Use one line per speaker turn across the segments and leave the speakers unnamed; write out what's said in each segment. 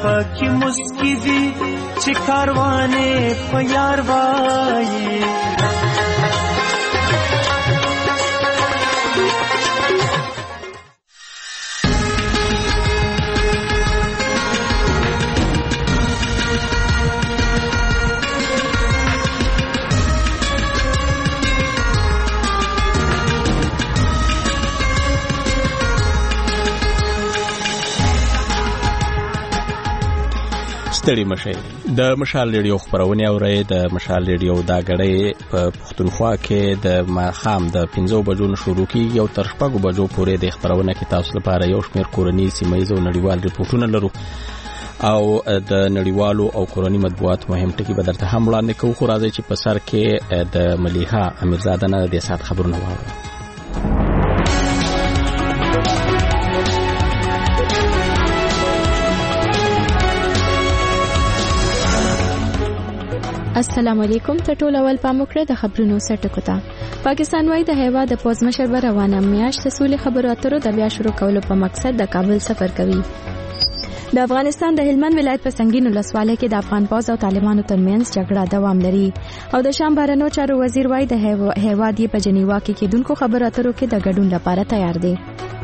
پاکی مسکی وی چې کاروانې په یار وایي
ستړي مشي د مشال ریډیو خبرونه اوري د مشال ریډیو دا غړې په پښتونخوا کې د ماخام د 5 بجو شروع کیږي او تر 6 بجو پورې د خبرونه کې تاسو لپاره یو شمېر کورنۍ سیمایي او نړیوال ریپورتونه لرو او د نړیوالو او کورنۍ مطبوعات مهم ټکي به درته هم وړاندې کوو خو راځي چې په سر کې د ملیحه امیرزاده نه د سات خبرونه واورو
السلام علیکم ته ټول اول پاموکړه د خبرونو سرټکو ته پاکستان وايي د هیواد د پوز مشر به روانه میاشت سولې خبرو اترو د بیا شروع کولو په مقصد د کابل سفر کوي د افغانستان د هلمند ولایت په سنگین ولسوالۍ کې د افغان پوز او طالبانو ترمنځ جګړه دوام لري او د شام بهرنیو چارو وزیر وايي د هیواد یې په جنیوا کې کېدونکو خبرو اترو کې د ګډون لپاره تیار دی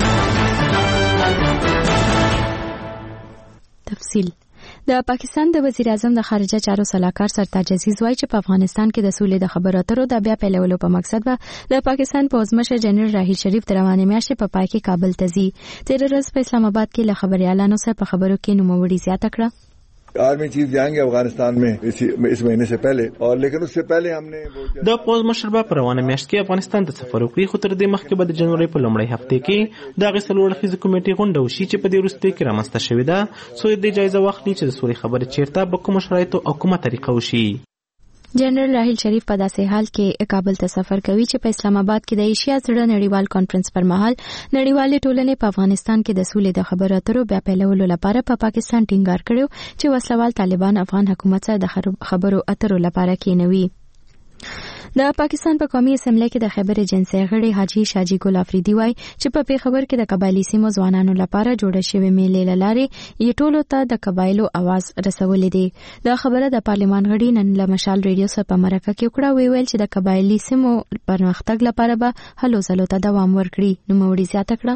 تفصیل د پاکستان د وزیر اعظم د خارجه چارو سلاکار سرتاج عزیز وايي چې په افغانستان کې د سولې د خبرو اترو د بیا پیلولو په مقصد به د پاکستان پوز مشر جنرال راحیل شریف د روانې میاشتې په پای کې کابل ته ځي تیر ورځ په اسلام آباد کې له خبريالانو سره په خبرو کې نوموړي زیاته کړه
army chief जाएंगे अफगानिस्तान में इस महीने से पहले और लेकिन उससे पहले हमने
د پوز مشر په روانه میاشت کې افغانستان ته سفر وکړي خو تر دې مخکې به د جنوري په لومړۍ هفته کې د غسلو اړخیزه کمیټې غونډه وشي چې په دې وروسته کې رامنځته شوې ده سو د جایزه واخلي چې د سولې خبرې چیرته په کوم شرایطو او کومه طریقه وشي
جنرال راحیل شریف په داسې حال کې کابل ته سفر کوي چې په اسلام آباد کې د ایشیا زړه نړیوال کانفرنس پر مهال نړیوالې ټولنې په افغانستان کې د سولې د خبرو اترو بیا پیلولو لپاره په پاکستان ټینګار کړو چې وسلوال طالبان افغان حکومت سره د خبرو اترو لپاره کېنوي د پاکستان په قومي اسمبلی کې د خیبر ایجنسی غړي حاجی شاجی ګل افریدي وایي چې په پیښور کې د قبایلی سیمو ځوانانو لپاره جوړه شوې میلې لارې یې ټولو ته د قبایلو आवाज رسولې دي دا خبره د پارلمان غړي نن له مشال ریډیو سره په مرکه کې وکړه ویل چې د قبایلی سیمو پرمختګ لپاره به هلو ځلو ته دوام ورکړي نو موري زیاته کړه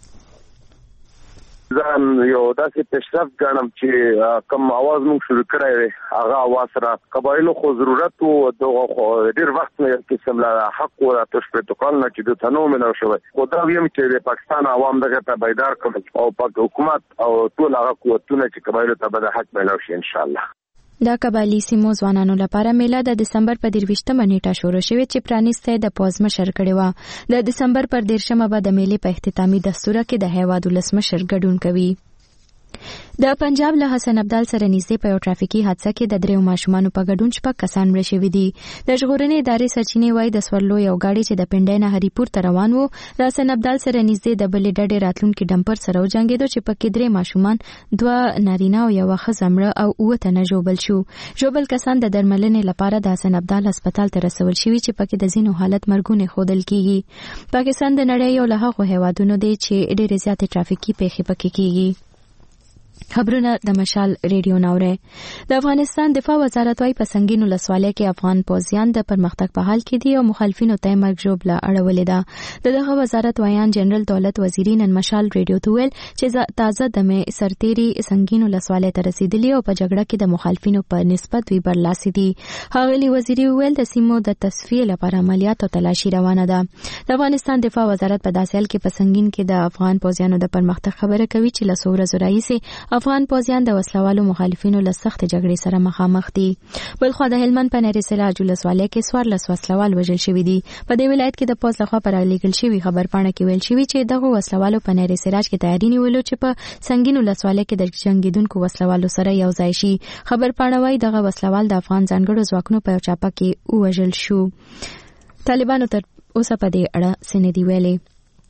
ځان یو داسې پیشرفت ګڼم چې کوم आवाज موږ شروع کړی دی هغه आवाज را قبایلو خو ضرورت او دغه ډیر وخت نه قسم لا حق او تاسو په توګه نه چې د تنوع منو شوی خو دا ویم چې د پاکستان عوام دغه ته بیدار کړي او په حکومت او ټول هغه قوتونه چې قبایلو ته به حق ملو شي ان شاء الله
د قبایلی سیمو ځوانانو لپاره میله د دسمبر په 23مه نیټه شروع شوه چې پرانیسته د پوز مشر کړي و د دسمبر پر 13مه به د میلې په اختتامي دستور کې د هیواد ولسمشر ګډون کوي د پنجاب له حسن عبدال سره نږدې په یو ټرافیکي حادثه کې د درېو ماشومانو په ګډون 6 کسان مړه شوي دي د ژغورنې ادارې سرچینې وايي د سورلو یو گاډي چې د پنډای نه هریپور ته روان وو د حسن عبدال سره نږدې د بلې ډډې راتلونکي ډمپر سره وجنګېدو چې پکې 3 ماشومان 2 نارینه او یو ښځه مړه او 9 تنه ژوبل شو ژوبل کسان د درملنې لپاره د حسن عبدال هسپتال ته رسول شوي چې پکې د ځینو حالت مرګونه خودل کیږي پاکستان د نړۍ یو له هغو هیوادونو دی چې ډېرې زیاتې ټرافیکي پیښې پکې کیږي خبرونه د مشال ریډیو ناوره د افغانستان دفاع وزارت وايي په سنگین ولسوالۍ کې افغان پوځیان د پرمختګ په حال کې دي او مخالفینو ته مرګ ژوبله اړولې ده دغه وزارت وایان جنرال دولت وزیری نن مشال ریډیو ته ویل چې تازه د مې سرتيري سنگین ولسوالۍ ته رسیدلی او په جګړه کې د مخالفینو په نسبت وی برلاسي دي هغه وزیری ویل د سیمو د تصفیه لپاره عملیات او تلاشي روانه ده د افغانستان دفاع وزارت په داسې حال کې په سنگین کې د افغان پوځیانو د پرمختګ خبره کوي چې له سوره زرایسي افغان پوځیان د وسلوالو مخالفینو له سخت جګړې سره مخامخ دي بلخو د هلمند په نری سراج ولسوالۍ کې 14 وسلوال وژل شوي دي په دې ولایت کې د پوز لخوا پر لیکل شوی خبرپاڼه کې ویل شوی چې دغه وسلوالو په نری سراج کې تیاری نیولو چې په سنگین ولسوالۍ کې د جنگیدونکو وسلوالو سره یو ځای شي خبرپاڼه وايي دغه وسلوال د افغان ځانګړو ځواکونو په چاپه کې وژل شو طالبانو تر اوسه په دې اړه سندې ویلي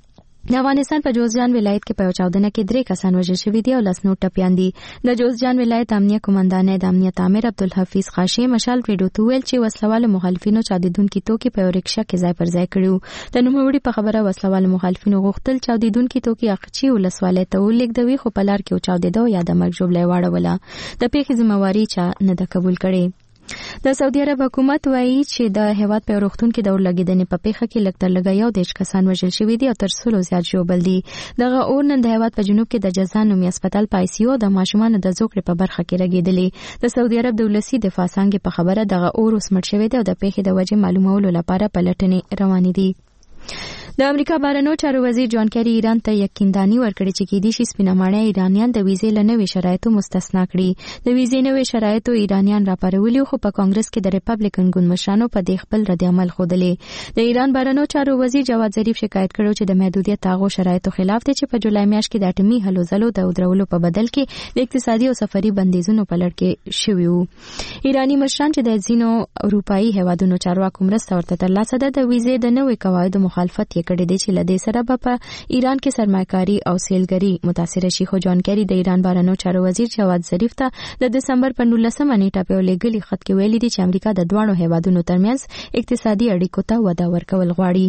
د افغانستان په جوزجان ولایت کې په چاودنه کې 3 کسان وژل شوي دي او 10 نور ټپیان دي. د جوزجان ولایت امنیه قومندان د امنیت عامر عبدالحفیظ خاشي مشال ریډیو ته ویل چې وسلوال مخالفینو چاودیدونکو توکي په رکشا کې ځای پر ځای کړو. د نوموړي په خبره وسلوال مخالفینو غوښتل چاودیدونکو توکي اقچی ولسوالۍ ته ولېږدوي خو په لار کې چاودیدو یا د مرګ ژوبلې واړوله. د پیښې ذمہواری چا نه ده قبول کړې. د سعودي عرب حکومت وایي چې د هیواد په روغتون کې د اورلګیدنې په پیښه کې لږ تر لږه 10 کسان وژل شوي دي او تر 100 زیات ژوبل دي. دغه اور نن د هیواد په جنوب کې د جزان نومي هسپتال په ICU د ماشومانو د زوکړې په برخه کې لګیدلې. د سعودي عرب د ولسی دفاع څنګه په خبره دغه اور اوس مړ شوی دی او د پیښې د وجې معلومولو لپاره پلټنې روانې دي. د امریکا بهرنیو چارو وزیر جان کیری ایران ته یقیندانی ورکړي چې کېدای شي سپینماڼه ایرانیان د ویزې له نوې شرایطو مستثنا کړي. د ویزې نوې شرایطو ایرانیان راپارولي خو په کانګرس کې د ریپبلیکن ګوند مشرانو په دې خپل رد عمل ښودلې. د ایران بهرنیو چارو وزیر جواد ظریف شکایت کړو چې د محدودیت هغو شرایطو خلاف دی چې په جولای میاشت کې د اټومي هلو ځلو د درولو په بدل کې د اقتصادي او سفري بندیزونو په لړ کې شوي وو. ایرانی مشران چې د ځینو اروپایي هیوادونو چارواکو مرسته ورته ترلاسه ده د ویزې د نوې قواعدو مخالفت یې کړی دی چې لدې سره په ایران کې سرمایه‌کاري او سیلګري متاثر شي. خو جان کیری د ایران بهرنیو چارو وزیر جواد ظریف ته د دسمبر په 19 نیټه په لګلي خط کې ویلي دي چې امریکا د دوه هیوادونو ترمنځ اقتصادي اړیکو ته وده ورکول غواړي.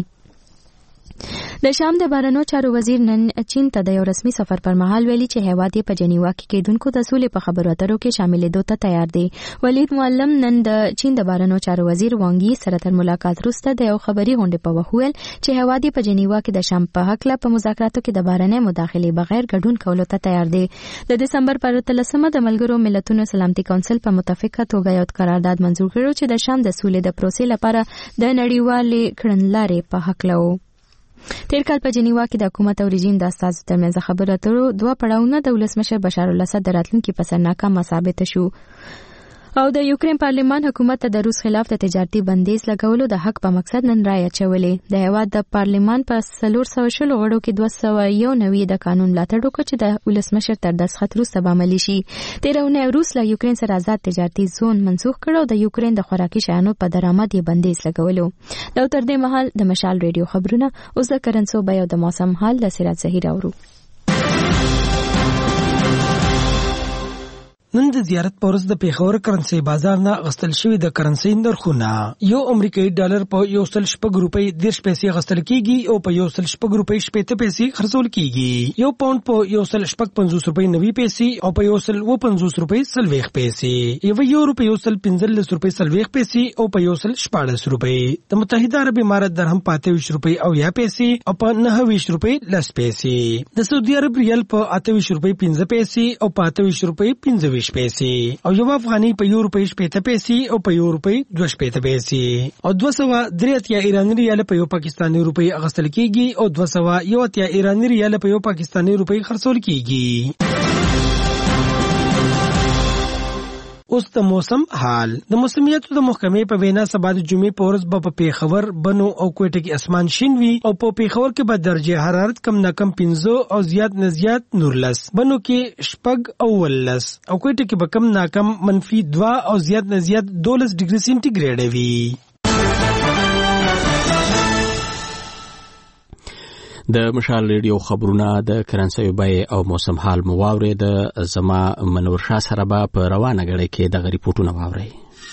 د شام د بهرنیو چارو وزیر نن چین ته د یو رسمي سفر پر مهال ویلي چې هیواد په جنیوا کې کېدونکو د سولې په خبرو اترو کې شاملېدو ته تیار دی. ولید معلم نن د چین د بهرنیو چارو وزیر وانګ سره تر ملاقات وروسته د یو خبري غونډې په وخت ویل چې هیواد په جنیوا کې د شام په حق له په مذاکراتو کې د بهرنۍ مداخلې بغیر ګډون کولو ته تیار دی. د دسمبر پر 13 د ملګرو ملتونو سلامتي کونسل په متفقه توګه یو قرارداد منزور کړو چې د شام د سولې د پروسې لپاره د نړیوالې کړنلارې په حق لو. تیر کال په جنیوا کې د حکومت او رژیم د استازو ترمنځ خبرو اترو 2 پړاوونه د ولسمشر بشار الاسد د راتلونکي په سر ناکامه ثابت شو. او د یوکرین پارلمان حکومت ته د روس خلاف د تجارتي بندیز لګولو د حق په مقصد نن رایه چولې. د هیواد د پارلمان په 420 غړو کې 291 د قانون ملاتړ وکړ چې د ولسمشر تر دستخط وروسته به عملي شي. 13 روس له یوکرین سره آزاد تجارتي زون منسوخ کړ او د یوکرین د خوراکي شیانو په درآمد یې بندیز لګولو. دا تر دې مهال د مشال ریډیو خبرونه اوس د کرنسو بیو د موسم حال د سراج زهیر اورو.
نن د زیارت په ورځ د پیښور کرنسي بازار نه غستل شوی د کرنسي نرخونه یو امریکایي ډالر په 1.6 روپۍ 10 پیسې غستل کیږي او په 1.6 روپۍ 70 پیسې خرڅول کیږي. یو پاوند په 1.50 روپۍ 90 پیسې او په 1.50 روپۍ 40 پیسې. یو روپۍ 1.15 روپۍ 40 پیسې او په 1.14 روپۍ. د متحده عرب امارات درهم په 28 روپۍ او 10 پیسې او په 29 روپۍ 10 پیسې. د سعودي عرب ریال په 28 روپۍ 15 پیسې او په 28 روپۍ 15 پیسې او یو افغاني په 1 روپۍ 70 پیسې او په 1 روپۍ 2 پیسې او 203 ایرانی ریال په یو پاکستاني روپۍ اغستل کیږي او 201 ایرانی ریال په یو پاکستاني روپۍ خرڅول کیږي. اوس د موسم حال. د موسمیاتو د محکمې په وینا سبا د جمعې په ورځ په پیښور بنو او کوټه کې اسمان شین وي او په پیښور کې به درجه حرارت کم نه کم 15 او زیات نه زیات 19 بنو کې شپږ او 19 او کوټه کې به کم نه کم -2 او زیات نه زیات 12 ډیګري سنټیګریډ وي.
د مشال ریډیو خبرونه د کرنسي بیې او موسم حال مو واورید. زما منور شاه سره به په روانه غړي کې د ریپورتونه واوري.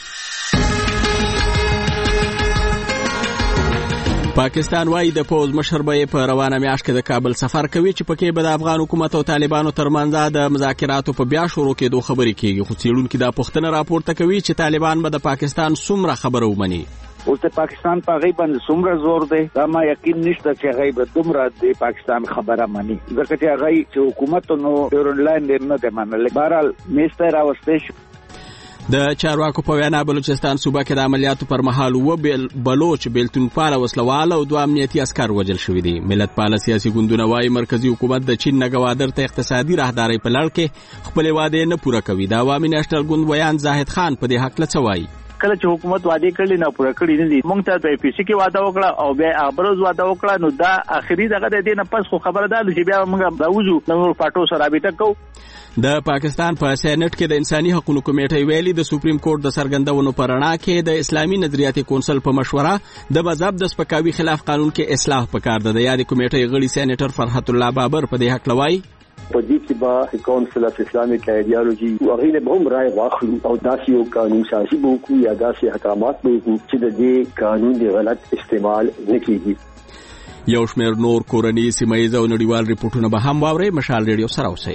پاکستان وايي د پوز مشر به په روانه میاشت کې د کابل سفر کوي چې پکې به د افغان حکومت او طالبانو ترمنځ د مذاکراتو په بیا شروع کېدو خبرې کیږي. خو څېړونکو دا پوښتنه راپورته کوي چې طالبان به د پاکستان څومره خبره ومني.
اوس د پاکستان په غیب باندې څومره زور دی دا ما یقین نشته چې غیب دومره د پاکستان خبره مانی ځکه چې هغه چې حکومت نو ډیورنډ نه دی منل. بهرحال میسته راوستي شو.
د چارواکو په وینا بلوچستان صوبه کې د عملیاتو پر مهال و بلوچ بیلتون پاله وسلواله او 2 امنیتي عسكر وژل شوي دي. ملت پاله سیاسي ګوندونه وايي مرکزی حکومت د چین نه غوادر ته اقتصادي راهداري په لړ کې خپل وعده نه پوره کوي. د عوامي نېشنل ګوند ویان زاهد خان په دې حق لڅوي.
کله چې حکومت وعده کړی نه پوره کړی نه دي. موږ ته په پی سی کې وعده وکړه او بیا ابروز وعده وکړه، نو دا اخري دغه د دې نه پس خو خبره ده چې بیا موږ راوځو نو پټو سره رابطه کوو.
د پاکستان په سېنات کې د انساني حقوقو کمیټې ویلي د سپریم کورټ د سرګندونو پر رڼا کې د اسلامي نظریاتي کونسل په مشوره د مذهب د سپکاوي خلاف قانون کې اصلاح پکار ده. د یادې کمیټې غړي سېنیټر فرحت الله بابر په دې حق لوي
په دې کې به کونسل اف اسلامیک ایډیالوژي وغیره به هم رائے واخلو او داسې یو قانون سازي به وکړو یا داسې احکامات به وکړو چې د دې قانون د غلط استعمال نه کیږي.
یو شمېر نور کورني سیمایي او نړیوال ریپورتونه به هم واوري. مشال ریډیو سره اوسئ.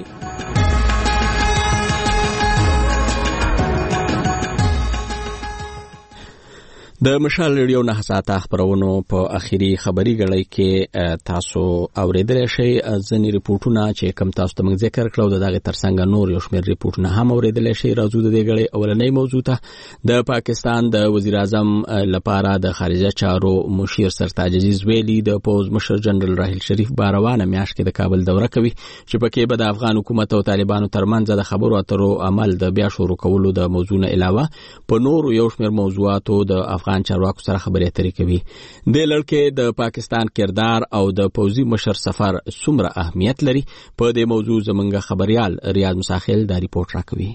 د مشال ریډیو نه ساعته خبرونو په اخیری خبري غړي کې تاسو اوریدل شئ ځینې ریپورتونه چې کوم تاسو ته موږ ذکر کړو دغه ترڅنګ نور یو شمېر ریپورتونه هم اوریدل شئ. راځو د دې غړي اولنۍ موضوع ته د پاکستان د وزیر اعظم لپاره د خارجه چارو مشیر سرتاج عزیز ویلي د پوز مشر جنرال راحیل شریف باروانه میاشت کې د کابل دوره کوي چې پکې به د افغان حکومت او طالبانو ترمنځ د خبرو اترو عمل د بیا شروع کولو د موضوع نه علاوه په نور یو شمېر موضوعاتو د افغان چارواکو سره خبرې اترې کوي. د لړکې د پاکستان کردار او د پوزي مشر سفر څومره اهمیت لري په دې موضوع زمونږ خبريال ریاض مساخیل دا ریپورت راکوي.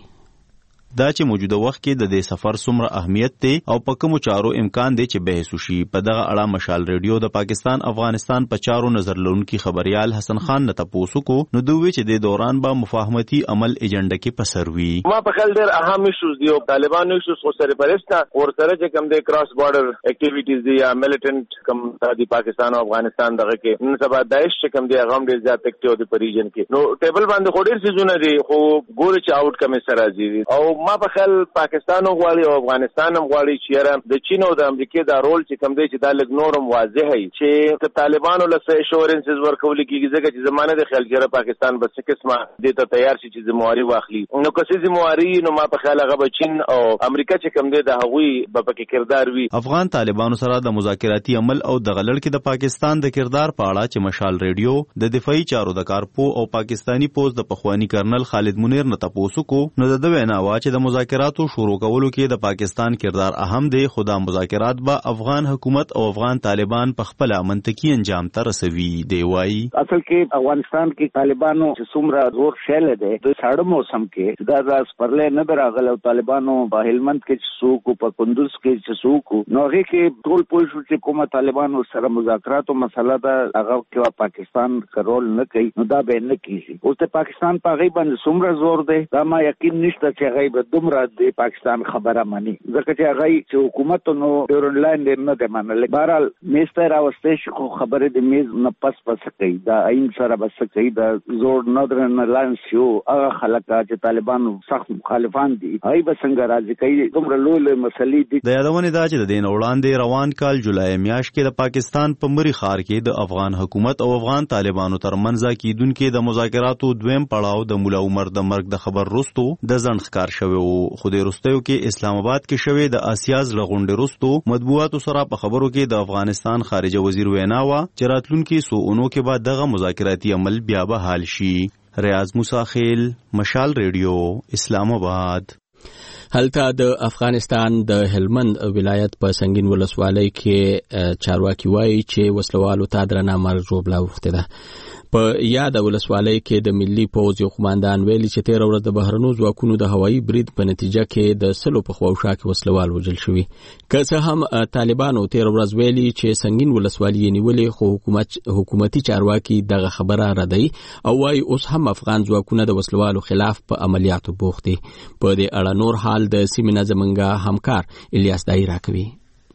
دا چې موجوده وخت کې د دې سفر څومره اهمیت دی او په کومو چارو امکان دی چې بحث وشي په دغه اړه مشال ریډیو د پاکستان افغانستان په چارو نظر لرونکي خبريال حسن خان نه تاسو کو نو دوی چې د دوران به مفاهمتي عمل ایجنډا کې پسروي.
ما په خل ډېر اهم ایشوز دی او طالبانو ایشوز خو سره پرستا اور سره چې کوم د کراس بارډر اکټیویټیز دی یا میلیټنټ کوم د پاکستان او افغانستان دغه کې نن سبا داعش چې کوم دی هغه هم ډېر زیات اکټیو دی په ریجن کې نو ټیبل باندې خو ډېر سيزونه دي خو ګور چې آوټ کم سره راځي او ما په خل پاکستان غواړي او افغانستان هم غواړي چې د چین او د امریکا دا رول چې کوم دی چې د لګ نورم واضح هي چې طالبانو له ایشورنسز ورکول کیږي ځکه چې زمانه د خیال جره پاکستان بس قسمه د ته تیار شي چې ذمہواری واخلي نو که څه ذمہواری نو ما په خیال هغه چین او امریکا چې کوم دی د هغوی په پکې کردار وي.
افغان طالبانو سره د مذاکراتي عمل او د غلړ کې د پاکستان د کردار په اړه چې مشال ریډیو د دفاعي چارو د کارپو او پاکستانی پوز د پخوانی کرنل خالد منیر نه تاسو کو نو د وینا وا چې د مذاکراتو شروع کولو کې د پاکستان کردار اهم دی. خدا مذاکرات به افغان حکومت او افغان طالبان په خپل منطقي انجام ته رسوي دی وایي.
اصل کې افغانستان کې طالبانو چې څومره زور شیل دی د ساړه موسم کې دا راز پرلې نه دراغله طالبانو په هلمند کې څوک په کندوز کې څوک نو هغه کې ټول پوه شو چې کومه طالبانو سره مذاکرات او مسله دا هغه کې پاکستان رول نه کوي نو دا به نه کیږي. اوس ته پاکستان په غي باندې څومره زور دی دا ما یقین نشته چې هغه به دومره دی پاکستان خبره مانی ځکه چې هغه چې حکومت نو ډیورنلاین نه دی منل. بهرحال میستر راوستي شو خبره د میز نه پس کوي دا عین سره بس کوي دا زور نادرن لانس یو هغه خلک چې طالبانو سخت مخالفان دي هغه به څنګه راځي کوي دومره لوی مسلې دي.
د یادونه دا چې د دین وړاندې روان کال جولای میاشت کې د پاکستان په مری خار کې د افغان حکومت او افغان طالبانو ترمنځ کېدونکو د مذاکراتو دویم پړاو د مولا عمر د مرګ د خبر وروسته د ځنډ ښکار شوی وو. خو د وروستیو کې اسلام آباد کې شوی د آسیاز لغونډې وروسته مطبوعاتو سره په خبرو کې د افغانستان خارجه وزیر وینا وا چې راتلونکي سوونو کې بعد دغه مذاکراتي عمل بیا به حل شي. ریاض مساخیل مشال ریډیو اسلام آباد.
هلته د افغانستان د هلمند ولایت په سنگین ولسوالۍ کې چارواکي وایي چې وسلوالو ته درنه مرګ ژوبله وخته ده. په یاد ولسوالۍ کې د ملي پوز یو قوماندان ویلي چې 13 ورځې د بهرنو ځواکونو د هوایي برید په نتیجه کې د سلو په خواوشا کې وسلوال وژل شوي. که څه هم طالبانو 13 ورځې ویلي چې سنگین ولسوالۍ نیولې خو حکومتي چارواکي دغه خبره ردوي او وايي اوس هم افغان ځواکونه د وسلوالو خلاف په عملیاتو بوخت دي. په دې اړه نور حال د سیمې نظمنګا همکار الیاس دای راکوي.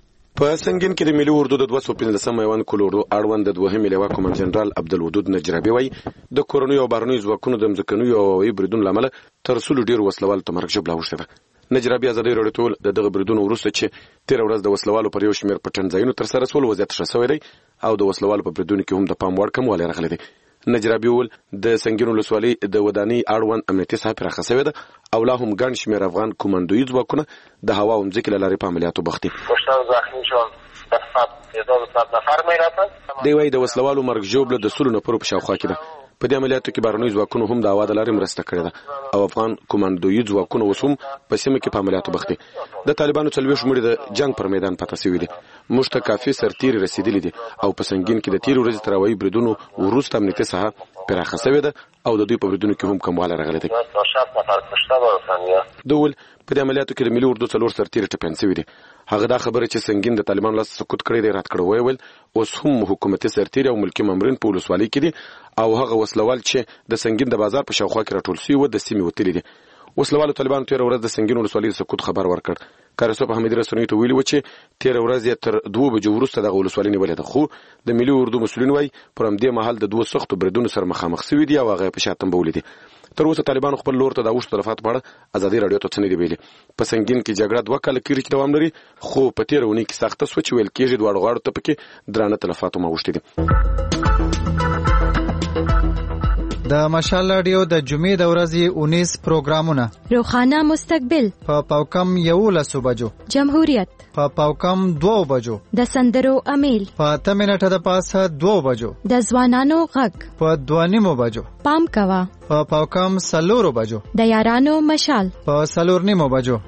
په سنگین کې د ملي اردو د 215 میوان کولورو اړوند د دوهمې لیوا کومن جنرال عبدالودود نجرابي وایي د کورنیو او بهرنیو ځواکونو د مځکنیو او بریدونو لامل تر څو ډیر وسلوال ته مرګ ژوبله وشوه. نجرابي ازادي راډیو ټول دغه بریدونو وروسته چې 13 ورځې د وسلوالو پر یو شمېر پټن ځایونو تر سره سول وضعیت ښه شوی دی او د وسلوالو په بریدونو کې هم د پام وړ کموالی راغلی دی. نجرابي ول د سنگین ولسوالۍ د ودانۍ اړوند امنیتي ساحه پراخه شوې ده او لا هم ګڼ شمېر افغان کومندوي ځواکونه د هوا او ځمکې له لارې په عملیاتو بوخت دي. دی وايي د وسلوالو مرګ ژوبله د سلو نفرو په شاوخوا کې ده. په دې عملیاتو کې بهرنیو ځواکونو هم د هوا د لارې مرسته کړې ده او افغان کمانډوي ځواکونه اوس هم په سیمه کې په عملیاتو بوخت دي. د طالبانو 40 مړي د جنگ پر میدان پاتې شوي دي. موږ ته کافي سرتیري رسیدلي دي او په سنگین کې د تیر ورځې تر هوایي بریدونو وروسته امنیتي ساحه پراخه شوې ده او د دوی په بریدونو کې هم کموالی راغلی دی. دول په دې عملیاتو کې د ملي اردو 4 سرتیري ټپیان شوي دي. هغه دا خبره چې سنگین د طالبانو لاس سقوط کړی دی رات کړی ویل اوس هم حکومتي سرتیري او ملکی مامورین په ولسوالۍ کې دي او هغه وسلوال چې د سنگین د بازار په شاوخوا کې راټول شوي و د سیمې وتلي دي. وسلوالو طالبانو تیر ورځ د سنگین ولسوالۍ د سقوط خبر ورکړ. کارسو په حمیدي رسنیو ته ویلي و چې تیر ورځ تر 2 بجو وروسته د ولسوالۍ نیولې ده، خو د ملي اردو مسؤلین وایي پر همدې مهال د 2 سختو بریدونو سره مخامخ شوي دي او هغه په شاتم بولې دي. تر اوسه طالبانو خپل لور ته د اوښتو تلفات په اړه ازادي رادیو ته څه نه دی ویلي. په سنگین کې جګړه 2 کاله کې دوام لري، خو په تیر ونې کې سخته سوچ ویل کېږي دواړو غاړو ته پکې درانه تلفات هم اوښتي دي.
د مشال رادیو د جمعې د ورځې 19 پروګرامونه:
روخانه مستقبل
په پاوکم 11 بجو،
جمهوریت
په پاوکم 2 بجو،
د سندرو امیل
په 8 منټه د پاسه 2 بجو،
د ځوانانو غږ
په 2:30 بجو،
پام کوا
په پاوکم 4 بجو،
د یارانو مشال
په 4:30 بجو.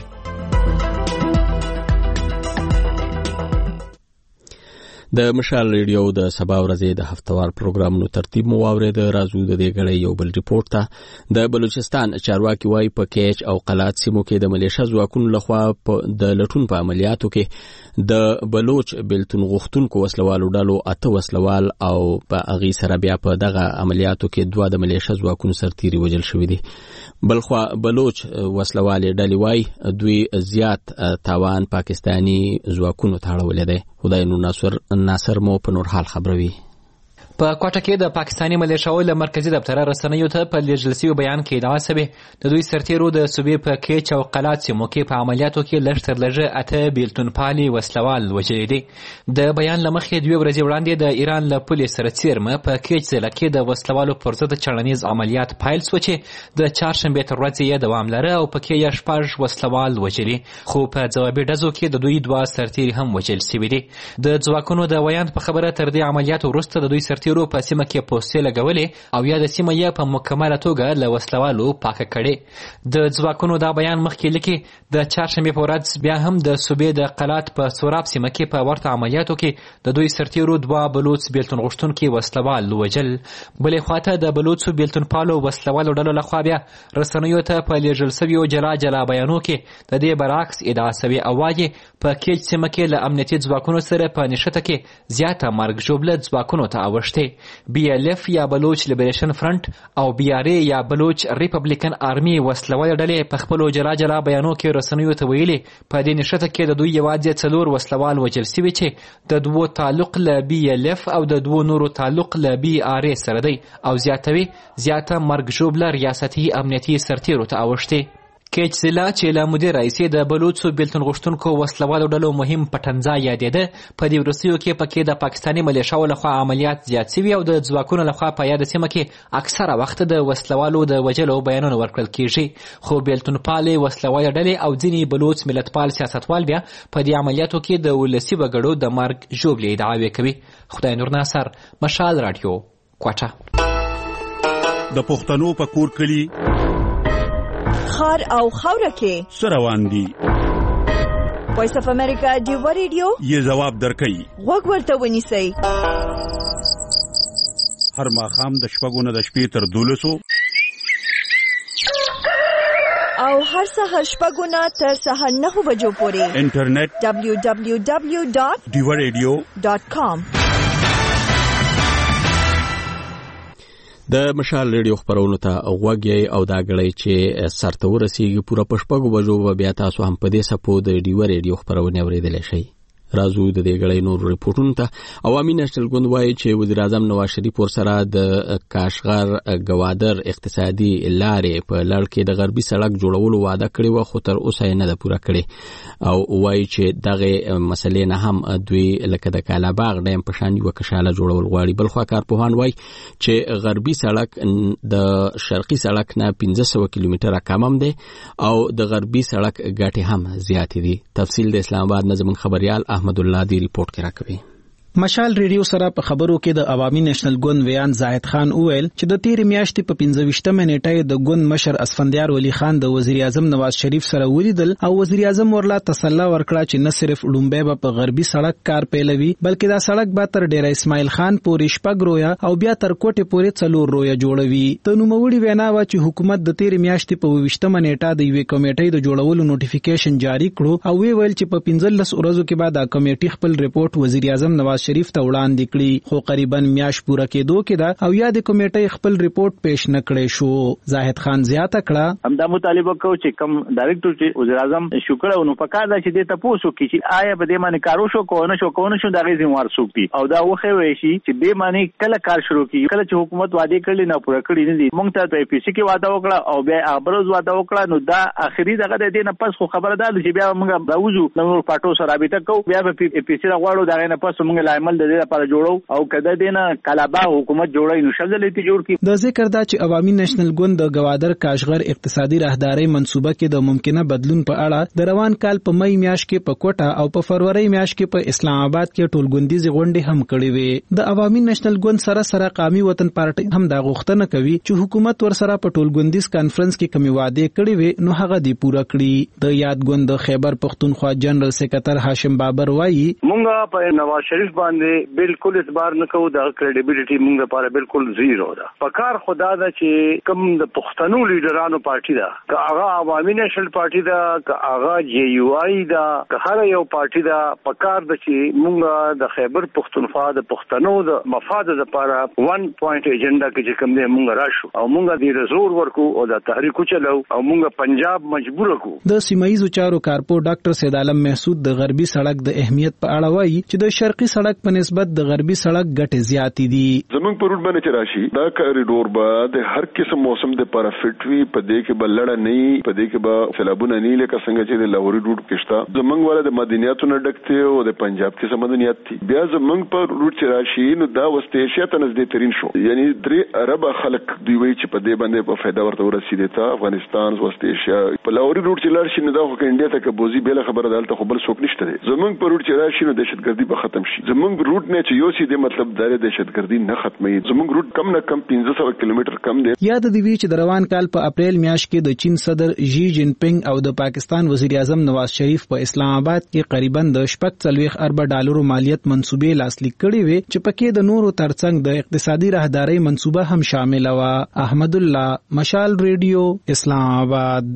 د مشال ریډیو د سبا ورځې د هفتوار پروګرامونو ترتیب مو واورید. راځو د دې غړې یو بل ریپورت ته. د بلوچستان چارواکي وایي په کیچ او قلات سیمو کې د ملیشه ځواکونو لخوا د لټون په عملیاتو کې د بلوچ بلتون غختونکو وسلوالو ډلو 8 وسلوال او په اغي سره بیا په دغه عملیاتو کې 2 د ملیشه ځواکونو سرتیري وژل شوي دي. بلخوا بلوچ وسلوال ډلې وایي دوی زیات تاوان پاکستانی ځواکونو ته اړولې دی. خدای ناصر مو په نور حال خبروي.
په کوټه کې د پاکستاني ملیشاو له مرکزی دفتر رسنیو ته په لیږل شوي بیان کې ادعا شوې د دوی سرتیرو د صوبې په کیچ او قلات سیمو کې په عملیاتو کې لږ تر لږه 8 بیلتون پالي وسلوال وژلي دي. د بیان له مخې 2 ورځې وړاندې د ایران له پولې سره څیرمه په کیچ ضلع کې د وسلوالو پر ضد چړنیز عملیات پیل شو چې د چهارشنبې تر ورځې یې دوام لره او پکې یې 6 وسلوال وژلي، خو په ځوابي ډزو کې د دوی 2 سرتیري هم وژل شوي دي. د ځواکونو د ویاند په خبره تر دې عملیاتو وروسته د دوی سرتیرو په سیمه کې پوستې لګولې او یا د سیمه یې په مکمله توګه له وسلوالو پاکه کړې. د ځواکونو دا بیان مخکې لیکي د چهارشنبې په ورځ بیا هم د صوبې د قلات په سوراب سیمه کې په ورته عملیاتو کې د دوی سرتیرو 2 بلوچ بیلتون غوښتونکي وسلوال وژل. بلې خواته د بلوچو بیلتون پالو وسلوالو ډلو لخوا بیا رسنیو ته په لیږل شویو جلا جلا بیانو کې د دې برعکس ادعا شوې او وایي په کیچ سیمه کې له امنیتي ځواکونو سره په نښته کې زیاته مرګ ژوبله ځواکونو ته اوښتې. BLF یا بلوچ لیبریشن فرنٹ او BRA یا بلوچ ریپبلیکن آرمی وسلوال ډلې په خپلو جلا جلا بیانو کې رسنیو ته ویلي په دې نښته کې د دوی یوازې 4 وسلوال وژل شوي چې د 2 تعلق له BLF او د 2 نورو تعلق له BRA سره دی او زیاتوي زیاته مرګ ژوبله ریاستي امنیتي سرتیرو ته اوښتې. کیچ ضلع چې له مدیر رئیسي د بلوچو بیلتون غوښتونکو وسلوالو ډلو مهم پټنځا یادېده، په دې وروستیو کې پکې د پاکستاني ملیشاو لخوا عملیات زیات شوي او د ځواکونو لخوا په یاده سیمه کې اکثره وخت د وسلوالو د وژلو بیانونه ورکړل کېږي، خو بیلتون پالې وسلوالې ډلې او ځینې بلوچ ملتپال سیاستوال بیا په دې عملیاتو کې د ولسي وګړو د مرګ ژوبلې ادعاوې کوي. خدای نور ناصر، مشال رادیو، کوټه.
د پښتنو په کور کلی
خار او خوره کې
سروان دي.
وایس اف امریکا ډیو ریډیو
یې جواب درکړي.
وګ ورته ونیسئ.
هر ماښام د 6 نه د شپې تر 12
او هر سهار 6 نه تر سهار 9 بجو پورې
انټرنیټ
www.diwaradio.com.
د مشال ریډیو خبرونو ته غوږی او دا غړی چې سرته ورسیږي پوره په 6 بجو بیا تاسو هم په دې سپو د ډیو ریډیو خبرونه اوریدلی شئ. راځو د دې غړی نور ریپورتونو ته. عوامي نېشنل ګوند وایي چې وزیر اعظم نواز شریف ورسره د کاشغر گوادر اقتصادي لارې په لړ کې د غربي سړک جوړولو وعده کړې و، خو تر اوسه یې نه ده پوره کړې او وایي چې دغه مسلې نه هم دوی لکه د کالاباغ ډیم په شان یو کشاله جوړول غواړي. بلخوا کارپوهان وایي چې غربي سړک د شرقي سړک نه 1500 کیلومتره کم هم دی او د غربي سړک ګټې هم زیاتې دي. تفصیل د اسلام آباد نه زموږ خبريال احمد الله دی ریپورت کې راکوي.
مشال ریډیو سره په خبرو کې د عوامي نېشنل ګوند ویان زاهد خان وویل چې د تیر میاشتې په 25مه نیټه د ګوند مشر اسفندیار ولی خان د وزیر اعظم نواز شریف سره ولیدل او وزیر اعظم ورلا تسلی ورکړه چې نه صرف لومبه په غربي سړک کار پیلوي بلکې دا سړک به تر ډیر اسماعیل خان پورې شپږ رویا او بیا تر کوټه پورې څلور رویا جوړوي. ته نوموړي وینا وا چې حکومت د تیر میاشتې په 28مه نیټه د یوې کمیټې د جوړولو نوټیفیکیشن جاری کړو او ویل چې په 15 ورځو کې بعد دا کمیټې خپل ریپورت وزیر اعظم نواز شریف ته وړاندې کړی خو قریبا میاش پوره کېدو کې دا او یا د کمیټې خپل ریپورت پیش نکړی شو. زاهد خان زیاته کړه
همدا مطالبه کو چې کم ډایرکټر چې وزیر اعظم شکر نو پکار دا چې د تاسو کې چې آیا به د باندې کارو شو کو نه شو دا غي زموږ سوکتي او دا وخه وي چې د باندې کله کار شروع کی کله چې حکومت وعده کړل نه پوره کړی نه دي مونږ ته په پی سی کې وعده وکړه او بیا ابرز وعده وکړه نو دا اخري دغه د دې نه پس خو خبره ده چې بیا موږ راوځو نو پټو سره رابطه کو بیا په پی سی راغړو دا نه پس موږ لایمل د دې لپاره جوړو او کده دینه کلابا حکومت جوړای نو شذلې جوړ کی.
د ذکر دا چې عوامي نېشنل ګوند د گوادر کاشغر اقتصادي راهداري منصوبه کې د ممکنه بدلون په اړه د روان کال په مئی میاشت کې په کوټه او په فروری میاشت کې په اسلام آباد کې ټولګوندیز غونډې هم کړې وې. د عوامي نېشنل ګوند سره قومي وطن پارټي هم دا غوښتنه کوي چې حکومت ورسره په ټولګوندیز کانفرنس کې کومې وعده کړې وې نو هغه دی پوره کړي. د یاد ګوند د خیبر پختونخوا جنرال سیکریټر هاشم بابر وایي
مونږه په نواز شریف باندې بالکل اعتبار نه کوو د کریډیبিলিټي مونږ لپاره بالکل زیرو ده. پکار خدا دا چې کوم د پښتنو لیډرانو پارټي ده که هغه عوامي نېشنل پارټي ده که هغه جی یو آی ده که هر یو پارټي ده پکار ده چې مونږ د خیبر پختونخوا د پښتنو د مفاد لپاره 1 پوینټ ایجنډا کې کوم دې مونږ راشو او مونږ د رزور ورکو او د تحریک چلو او مونږ پنجاب مجبور کو.
د سیمایي چارو کارپو ډاکټر سید عالم محسود د غربي سړک د اهمیت په اړه وایي چې د شرقي سړک په نسبت د غربي سړک ګټې زیاتې دي.
زمونږ په روډ باندې چې راشي دا کریډور به د هر قسم موسم د لپاره فټ وي په دې کې به لړه نه په دې کې به سیلابونه نه لکه څنګه چې د لاهوري روډ کې شته زمونږ والا د مدنیاتو نه ډکته او د پنجاب کې سم مدنیات دي. بیا زمونږ په روډ چې راشي نو دا وست ایشیا ته نږدې ترين شو یعنی درې عرب خلک دوی وی چې په دې باندې په فائدہ ورته ورسېده ته افغانستان وست ایشیا په لاهوري روډ چې لار شي نو دا خو انډیا ته کبوزي بل خبره دالته خو بل څوک نشته. زمونږ په روډ چې راشي نو دهشتګردي به ختم شي. زمونږ روډ نه چې یو سي د مطلب دار دهشتګردي نه ختمي. زمونږ روډ کم نه کم 1500 کیلومتر کم دی.
یاد دی وی چې د روان کال په اپریل میاشت کې د چین صدر جی جین پینګ او د پاکستان وزیر اعظم نواز شریف په اسلام آباد کې قریبا د $40 ارب مالیت منصوبې لاسلیک کړې وې چې پکې د نورو ترڅنګ د اقتصادي راهداري منصوبه هم شامل و. احمد الله مشال ریډیو اسلام آباد.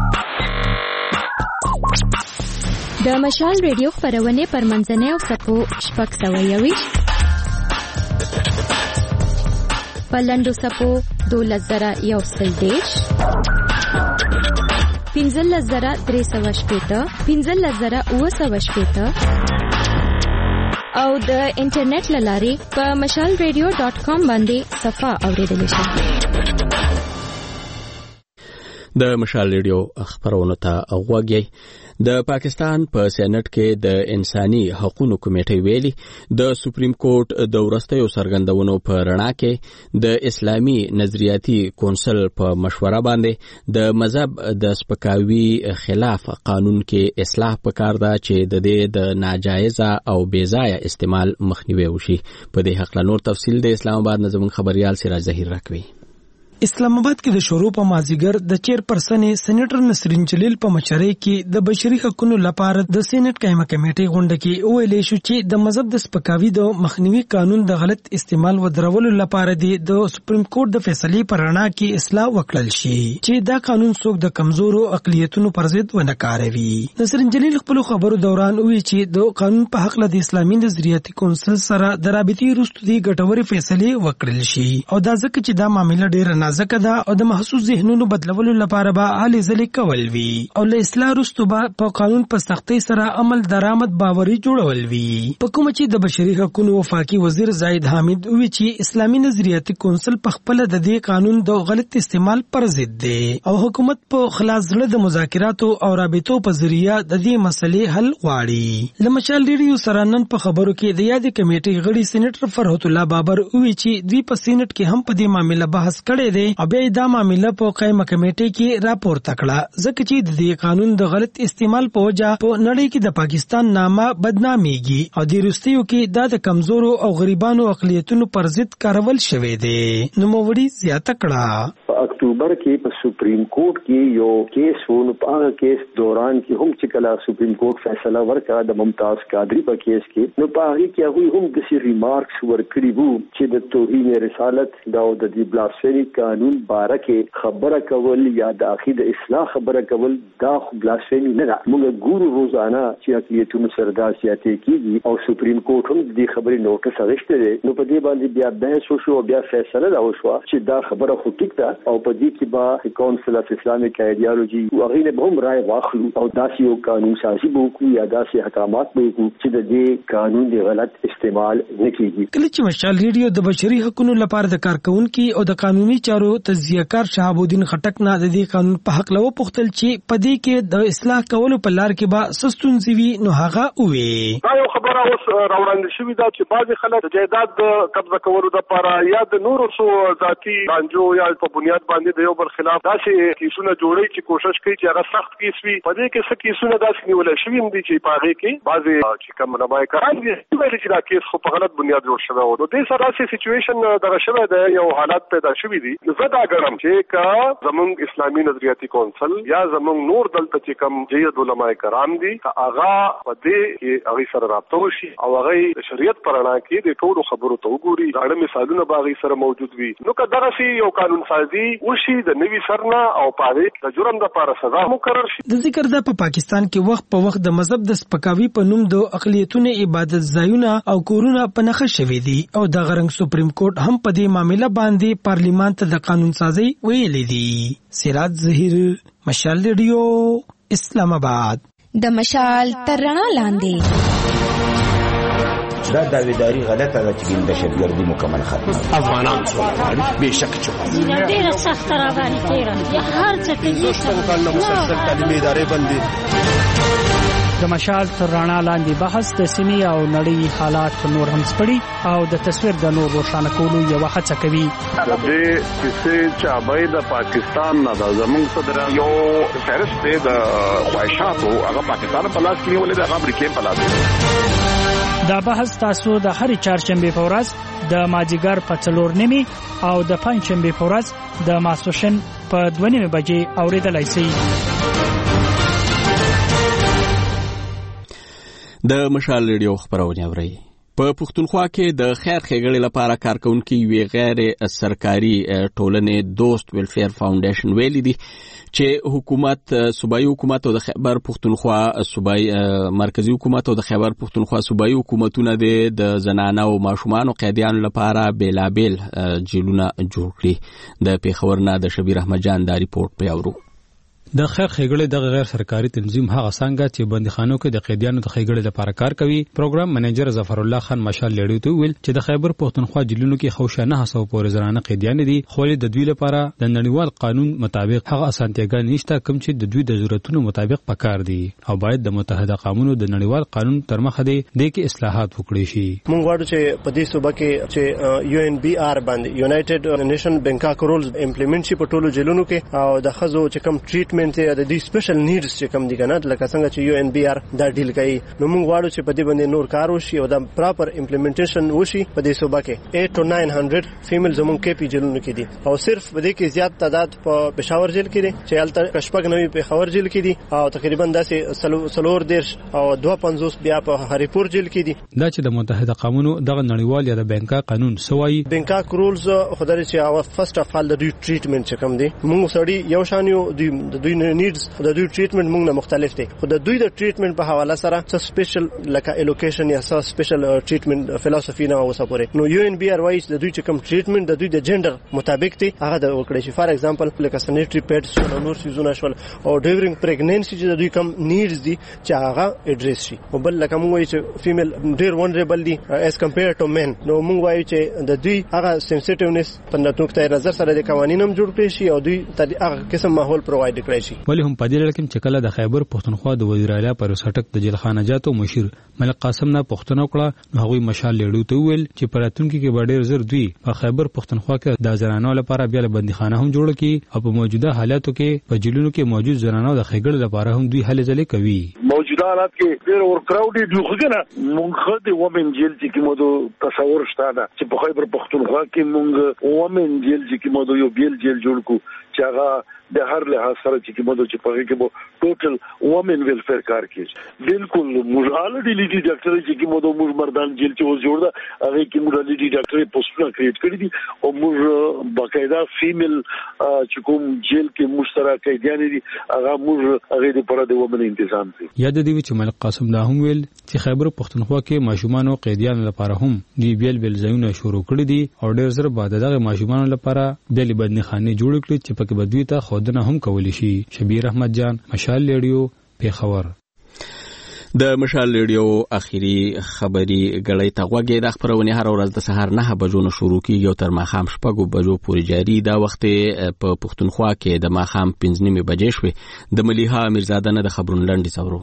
د مشال ریډیو خبرونه پر منځنۍ او سپو شپږ سوه پلندو سپو 12,110 15,360 15,960 او د انټرنیټ لارې په mashalradio.com باندې صفه اوریدل شي.
د مشال ریډیو خبرونه ته غوږی. د پاکستان په سېنات کې د انساني حقوقو کمیټې ویلي د سپریم کورټ د ورستیو سرګندونو په رڼا کې د اسلامي نظریاتي کونسل په مشوره باندې د مذهب د سپکاوي خلاف قانون کې اصلاح پکار ده چې د دې د ناجایز او بې ځایه استعمال مخنیوي وشي. په دې حق له نور تفصیل د اسلام آباد نظم خبريال سراج ظهیر راکوي.
اسلام آباد کې د شروع په مازیګر د چیرپرسن سېنیټر نسرین جلیل په مشرۍ کې د بشري حقوقو لپاره د سېنات قائمه کمیټې غونډه کې ویل شو چې د مذهب د سپکاوي د مخنیوي قانون د غلط استعمال و درولو لپاره د سپریم کورټ د فیصلې پر رڼا کې اصلاح وکړل شي چې دا قانون څوک د کمزورو اقلیتونو پر ضد ونه کاروي. نسرین جلیل خپل خبرو دوران وی چې د قانون په حق له د اسلامي نظریاتي کونسل سره د رابطې وروسته د ګټورې فیصلې وکړل شي او دا ځکه چې دا معاملې ډېر نازک ده او د محسوس ذهنونو بدلولو لپاره به هلې ځلې کول وي او له اصلاح وروسته به په قانون په سختۍ سره عمل درآمد باوري جوړول وي. په کومه چې د بشري حقوقو وفاقي وزیر زاهد حامد وی چې اسلامي نظریاتي کونسل په خپل د دې قانون د غلط استعمال پر ضد دی او حکومت په خلاص ځله د مذاکراتو او رابطو په ذریعہ د دې مسلې حل غواړي. لمشال ریډیو سره نن په خبرو کې د یاد کمیټې غړي سېنیټر فرحت الله بابر وی چې دوی په سېنات کې هم په دې معاملې بحث کړی دی او بیا دا معاملې په قائمه کمیټې کې راپورته کړه ځکه چې د دې قانون د غلط استعمال په وجه په نړۍ کې د پاکستان نامه بدناميږي او د روسیو کې دا د کمزورو او غریبانو اقلیتونو پر ضد کارول شوی دی نو موړي زیاته کړه
په اکتوبر کې په سپریم کورټ کې یو کیس ونه په هغه کیس دوران کې هم چې کله سپریم کورټ فیصله ورکړه د ممتاز قادری په کیس کې نو په هغه کې هغه هم د سی ریمارکس ورکړي وو چې د توهین رسالت دا د دی بلاسفیمی قانون باره کې خبره کول یا د عقیده اصلاح خبره کول دا بلاسفیمی نه ده موږ ګورو روزانه چې اقلیتونو سره دا سیاستي کیږي او سپریم کورټ هم د خبرې نوټس اغشته دي نو په دې باندې بیا بحث وشو بیا فیصله دا وشو چې دا خبره خو ټیک ده او په دې کې با کونسل اف اسلامیک ایډیالوژي او غیر به هم رائے واخلو او داسې یو قانون سازي وکړو یا داسې احکامات وکړو چې د دې قانون دی غلط استعمال نه کیږي
کله چې مشال ریډیو د بشري حقوقو لپاره د کارکونکو او د قانوني چارو تجزیه‌کار شهاب الدین خټک نه د دې قانون په حق لو پوښتل چې په دې کې د اصلاح کولو په لار کې به سستون زیوی نو هغه وې
دا یو خبره اوس راوړاندې شوې ده چې بعضي خلک جایداد قبضه کولو لپاره یا د نورو سو ذاتی رانجو یا په بنیاد باندې د یو بل خلاف داسې کیسونه جوړي چې کوشش کوي چې هغه سخت کیس وي په دې کې څه کیسونه داسې نیول شوي دي چې په هغه کې بعضي چې کوم نمای کاران دي چې دا کیس خو په غلط بنیاد جوړ شوی و نو دې سره داسې سچويشن دغه شوی دی یو حالات پیدا شوي دي زه دا ګڼم چې کا زمونږ اسلامي نظریاتي کونسل یا زمونږ نور دلته چې کوم جید علماء کرام دي هغه په دې کې هغه سره رابطه وشي او هغه شریعت پرانا کې د ټولو خبرو ته وګوري دا مثالونه باغی سره موجود وي نو که دغه سی یو قانون سازي وشي د نوي سرنا او پاره د جرم د لپاره سزا مقرر شي
د ذکر د پاکستان کې وخت په وخت د مذهب د سپکاوي په نوم د اقلیتونو عبادت ځایونه او کورونه په نخښه شوي دي او د غرنګ سپریم کورټ هم په دې معاملې باندې پارلیمان ته د قانون سازي ویلي دي سراج ظهیر مشال ریډیو اسلام آباد
د مشال تر رڼا لاندې
دا داویداری غلطه ده چې دهشتګردي مکمل ختمه
افغانان څو به شک چو
ډیره سخت را باندې تیره یا هر څه کې
دوستو کله مسلسل تعلیمي ادارې باندې
د مشال تر رڼا لاندې بحث د سیمې او نړۍ حالات نور هم سپړي او د تصویر د نور روښانه کولو یو هڅه کوي
د دې کیسې چې د پاکستان نه د زمونږ صدر
یو فهرست دی د خواهشاتو هغه پاکستان په لاس کې ولې د امریکا په لاس
دا بحث تاسو د هرې چهارشنبه په ورځ د مازیګر په 4:30 او د پنځشنبه په ورځ د ماسوشن په 2:30 بجې اوریدلای شئ
د مشال ریډیو خبرونه اوري په پښتونخوا کې د خیر ښېګړې لپاره کارکونکو وی غیر سرکاري ټولنې دوست ویلفیر فاونډیشن ویلي دي چې حکومت صوبایي حکومت او د خیبر پښتونخوا صوبایي مرکزی حکومت او د خیبر پښتونخوا صوبایي حکومتونه د زنانه او ماشومان او قیدیانو لپاره بیلابل جیلونه جوړ کړي د پیښور نه د شبیر احمد جان دا ریپورت پیاورو
د خیر ښېګړې د غیر سرکاري تنظیم هغه څنګه چې بندیخانو کې د قیدیانو د ښېګړې لپاره کار کوي پروګرام منیجر ظفر الله خان مشال لړیو ته ویل چې د خیبر پښتونخوا جیلونو کې خوشانه هڅو پورې زنانه قیدیان دي خو د دوی لپاره د نړیوال قانون مطابق هغه اسانتیاګان نشته کوم چې د دوی د ضرورتونو مطابق پکار دي او باید د متحده قومونو د نړیوال قانون تر مخه د کې اصلاحات وکړي شي
موږ غواړو چې په دې صوبه کې چې UNBR باندې یونایټډ نیشن بنکاک رولز امپلیمنټ شي په ټولو جیلونو کې او د خزو چې کوم ټریټمنټ د دې سپیشل نیډز چې کوم دي کنه لکه څنګه چې UNBR دا ډیل کوي نو موږ غواړو چې په دې باندې نور کار وشي او دا پراپر امپلیمنټیشن وشي په دې صوبه کې 8 to 900 فیمیل زمون کې پی جیلونو کې دي او صرف په دې کې زیات تعداد په پېښور جیل کې دي چې الته کشپګ نوې پېښور جیل کې دي او تقریبا داسې سلور دیرش او 250 بیا په هریپور جیل کې دي
دا چې د متحده قومونو دغه نړیوال یا د بنکا قانون سوای
بنکاک رولز خدای چې هغه فرست اف آل د دوی ټریټمنټ چې کوم دي موږ سړي یو شانیو د دوی نیډز د دوی ټریټمنټ موږ نه مختلف دي خو د دوی د ټریټمنټ په حواله سره څه سپیشل لکه الوکیشن یا څه سپیشل ټریټمنټ فلسفي نه اوسه پورې نو UNBR وایي د دوی چې کوم ټریټمنټ د دوی د جندر مطابق دي هغه د وکړي شي فار ایگزامپل لکه سانیټری پیډز او نور سيزونه شول او ډیورینګ پریګننسي چې د دوی کوم نیډز دي چې هغه اډریس شي او بل لکه موږ وایي چې فیمیل ډیر ونریبل دي اس کمپیر ټو مین نو موږ وایي چې د دوی هغه سنسټیونس په نقطه نظر سره د قوانینو جوړ کړي شي او دوی ته هغه قسم ماحول پرووايډ کړي کولای شي.
ولی هم په دې لړ کې چې کله د خیبر پښتونخوا د وزیر اعلی پر سټک د جیلخانه جاتو مشیر ملک قاسم نه پښتنو کړه نو هغه مشال لیډو ته ویل چې پراتونکو کې ډېر زر دوی په خیبر پښتونخوا کې د زنانو لپاره بیا بندیخانه هم جوړ کړي او په موجوده حالاتو کې په جیلونو کې موجود زنانو د خېګړې لپاره هم دوی هلې ځلې کوي.
موجوده حالات کې ډېر اور کراوډي دی خو کنه مونږ د ومن جیل چې موږ تصور شته چې په خیبر پښتونخوا کې مونږ ومن جیل چې موږ یو بیل جیل جوړ کو چې هغه د هر لحاظ سره چې موږ چې په کې مو ټوټل وومن ویلفیر کار کوي. بالکل موږ الډی لیډي ډاکټر چې موږ مردان جیل چې اوس جوړ دا هغه کې موږ لیډي ډاکټر پوسټونه کریټ کړی دي او موږ باقاعده فیمیل چې کوم جیل کې مشترک قیدیان دي هغه موږ هغه لپاره د وومن تنظیم کوي.
یاد دی چې ملک قاسم دا هم ویل چې خیبر پښتونخوا کې ماشومان او قیدیان لپاره هم دی بیل ځایونه شروع کړی دي او ډېر زر بعد دغه ماشومان لپاره بیل بندخانه جوړ کړي چې پکې بدوی ته خودنه هم کولی شي. شبیر احمد جان، مشال ریډیو، پیښور.
د مشال ریډیو اخیری خبری غړی ته غوږی د خبرونه هر ورځ د سهار 9 بجو نه شروع کیږي او تر ماښام 6 بجو پورې جاری. دا وخت په پښتونخوا کې د ماښام 5:30 بجې شوې. د ملیحه امیرزاده نه د خبرونو لنډی څورو.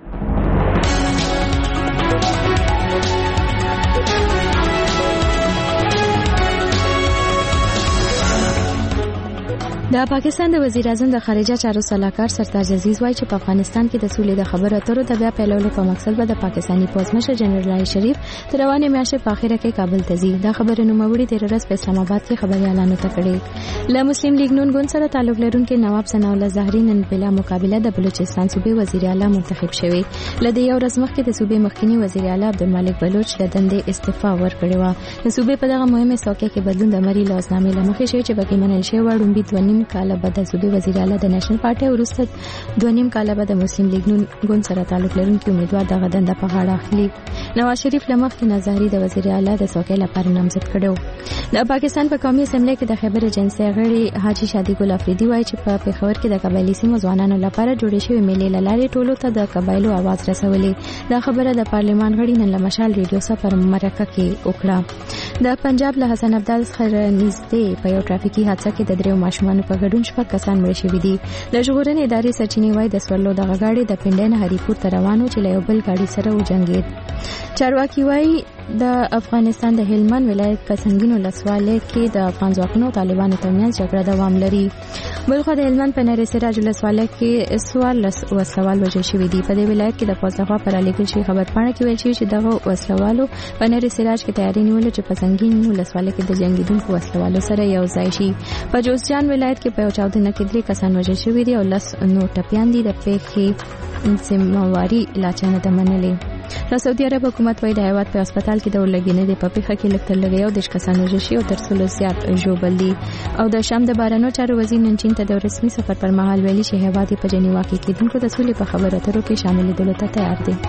د پاکستان د وزیر اعظم د خارجه چارو سلاکار سرتاج عزیز وایي چې په افغانستان کې د سولې د خبرو اترو د بیا پیلولو په مقصد به د پاکستاني پوځمشر جنرال علی شریف تر روانې میاشتې په اخره کې کابل ته ځي. دا خبره نوموړي د ورځ په اسلام آباد کې خبريالانو ته کړې. له مسلم لیگ نون ګوند سره تعلق لرونکي نواب ثناء الله زهري نن بلا مقابله د بلوچستان صوبې وزیر اعلی منتخب شوی. لدې یو ورځ مخکې د صوبې مخکنی وزیر اعلی عبدالمالک بلوچ له دندې استعفا ورکړې و. د صوبې په دغه مهمه څوکۍ کې بدلون د مری لازمه لمخې شوی چې بګی منل شوی و. ډومبي 2.5 کال بعد صوبې وزیر اعلی د نېشنل پارټي ورسته 2.5 کال بعد د مسلم لیگ نون ګوند سره تعلق لرونکي امیدوار دغه دنده په غاړه اخلي. نواز شریف لمخ کې نظاری د وزیر اعلی د څوکۍ لپاره نامزد کړو. د پاکستان په قومي اسمبلی کې د خیبر ایجنسی غړي حاجی شادي ګل افریدي وایي چې په پیښور کې د قبایلی سیمو ځوانانو لپاره جوړې شوې میلې لارې ټولو ته د قبایلو आवाज رسولې. دا خبره د پارلیمان غړي نن مشال ریډیو سره پر مرکه کې وکړه. د پنجاب له حسن عبدال خر نږدې په یو ټرافیکي حادثه کې د دریو ماشومانو په ګډون 6 کسان مړ شوي دي. د ژغورنې ادارې سرچینې وایي د سوالو دغه غاړي د پندین هریپور ته روانو چې له یو بل غاړي سره وجنګید. چارواکي وایي د افغانستان د هلمند ولایت په سنگین ولسوالۍ کې د افغان ځواکونو طالبانو ترمنځ جګړه دوام لري. بلخو د هلمند په نری سراج ولسوالۍ کې 14 وسلوال وژل شوي دي. په دې ولایت کې د پوځ لخوا پر لیکل شوی خبرپاڼه کې ویل شوی چې دغه وسلوالو په نری سراج کې تیاری نیولې چې په سنگین ولسوالۍ کې د جنگیدونکو وسلوالو سره یو ځای شي. په جوزجان ولایت کې په یو چاودنه کې 3 کسان وژل شوي دي او 10 نور ټپيان دي. د پیښې ذمہواری لا چانه د منلې. د سعودي عرب حکومت وايي د هیواد په هسپتال کې د ولګینې د پپیخه کې لکتل لګي او د کسانو جشي او تر څلو زیات ژوبل دي. او د شام د بارانو چارو وزیر نن چین ته د رسمي سفر پر مهال ویلي چې هیواد په جنیوا کې کېدونکو د سولې په خبرو اترو کې شامل دي ته تیار دي.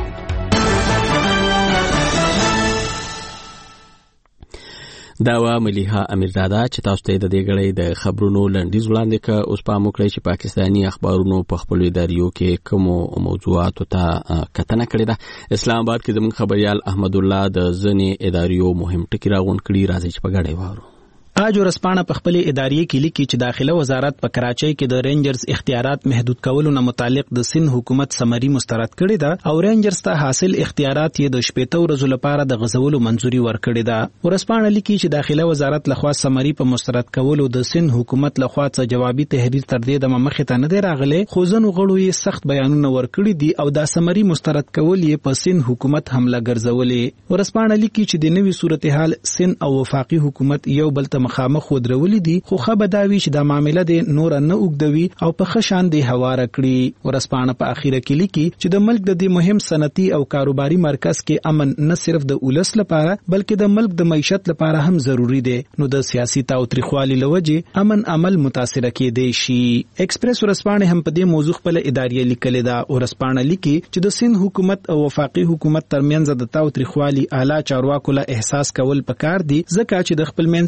دا و ملیحه امیرزاده چې تاسو ته د دې غړې د خبرونو لنډیز وړاندې ک. اوس په موکړی چې پاکستانی اخبارونو په خپل اداریو کې کوم موضوعاتو ته کتنه کړې ده. اسلام آباد کې زموږ خبريال احمد الله د ځنې اداریو مهم ټکی راغون کړي. راځي چې په غړې وارو.
اج ورسپانه په خپل ادارې کې لیکي چې داخله وزارت په کراچۍ کې د رینجرز اختیارات محدود کولو نه متعلق د سند حکومت سمري مسترد کړې ده او رینجرز ته حاصل اختیارات یې د 15 ورځې لپاره د غزولو منځوري ورکړې ده. ورسپانه لیکي چې داخله وزارت لخوا سمري په مسترد کولو د سند حکومت لخوا څه جوابي تحریر تر دې د مخه ته نه دی راغلی. خو ځنو غړو یې سخت بیانونه ورکړي دي او دا سمري مسترد کول یې په سند حکومت حمله ګرځولې. ورسپانه لیکي چې د نوي صورتحال سند او وفاقي حکومت یو بل ته مخامخ ودرولې دي خو خبرداوي چې دا معاملې د نور نه اوګدوي او په خشان دی هواره کړی. ورسپانه په اخیره کې لیکي چې د ملک د دې مهم صنعتي او کاروباري مرکز کې امن نه صرف د اولس لپاره بلکې د ملک د معیشت لپاره هم ضروری دی. نو د سیاسي تاوتریخوالي لوجه امن عمل متاثر کېدی شي. ایکسپریس ورسپانه هم په دې موضوع خپل ادارې لیکل دا. ورسپانه لیکي چې د سند حکومت او وفاقي حکومت ترمنځ د تاوتریخوالي اعلی چارواکو له احساس کول پکار دي ځکه چې د خپل منځي تاوتریخوالي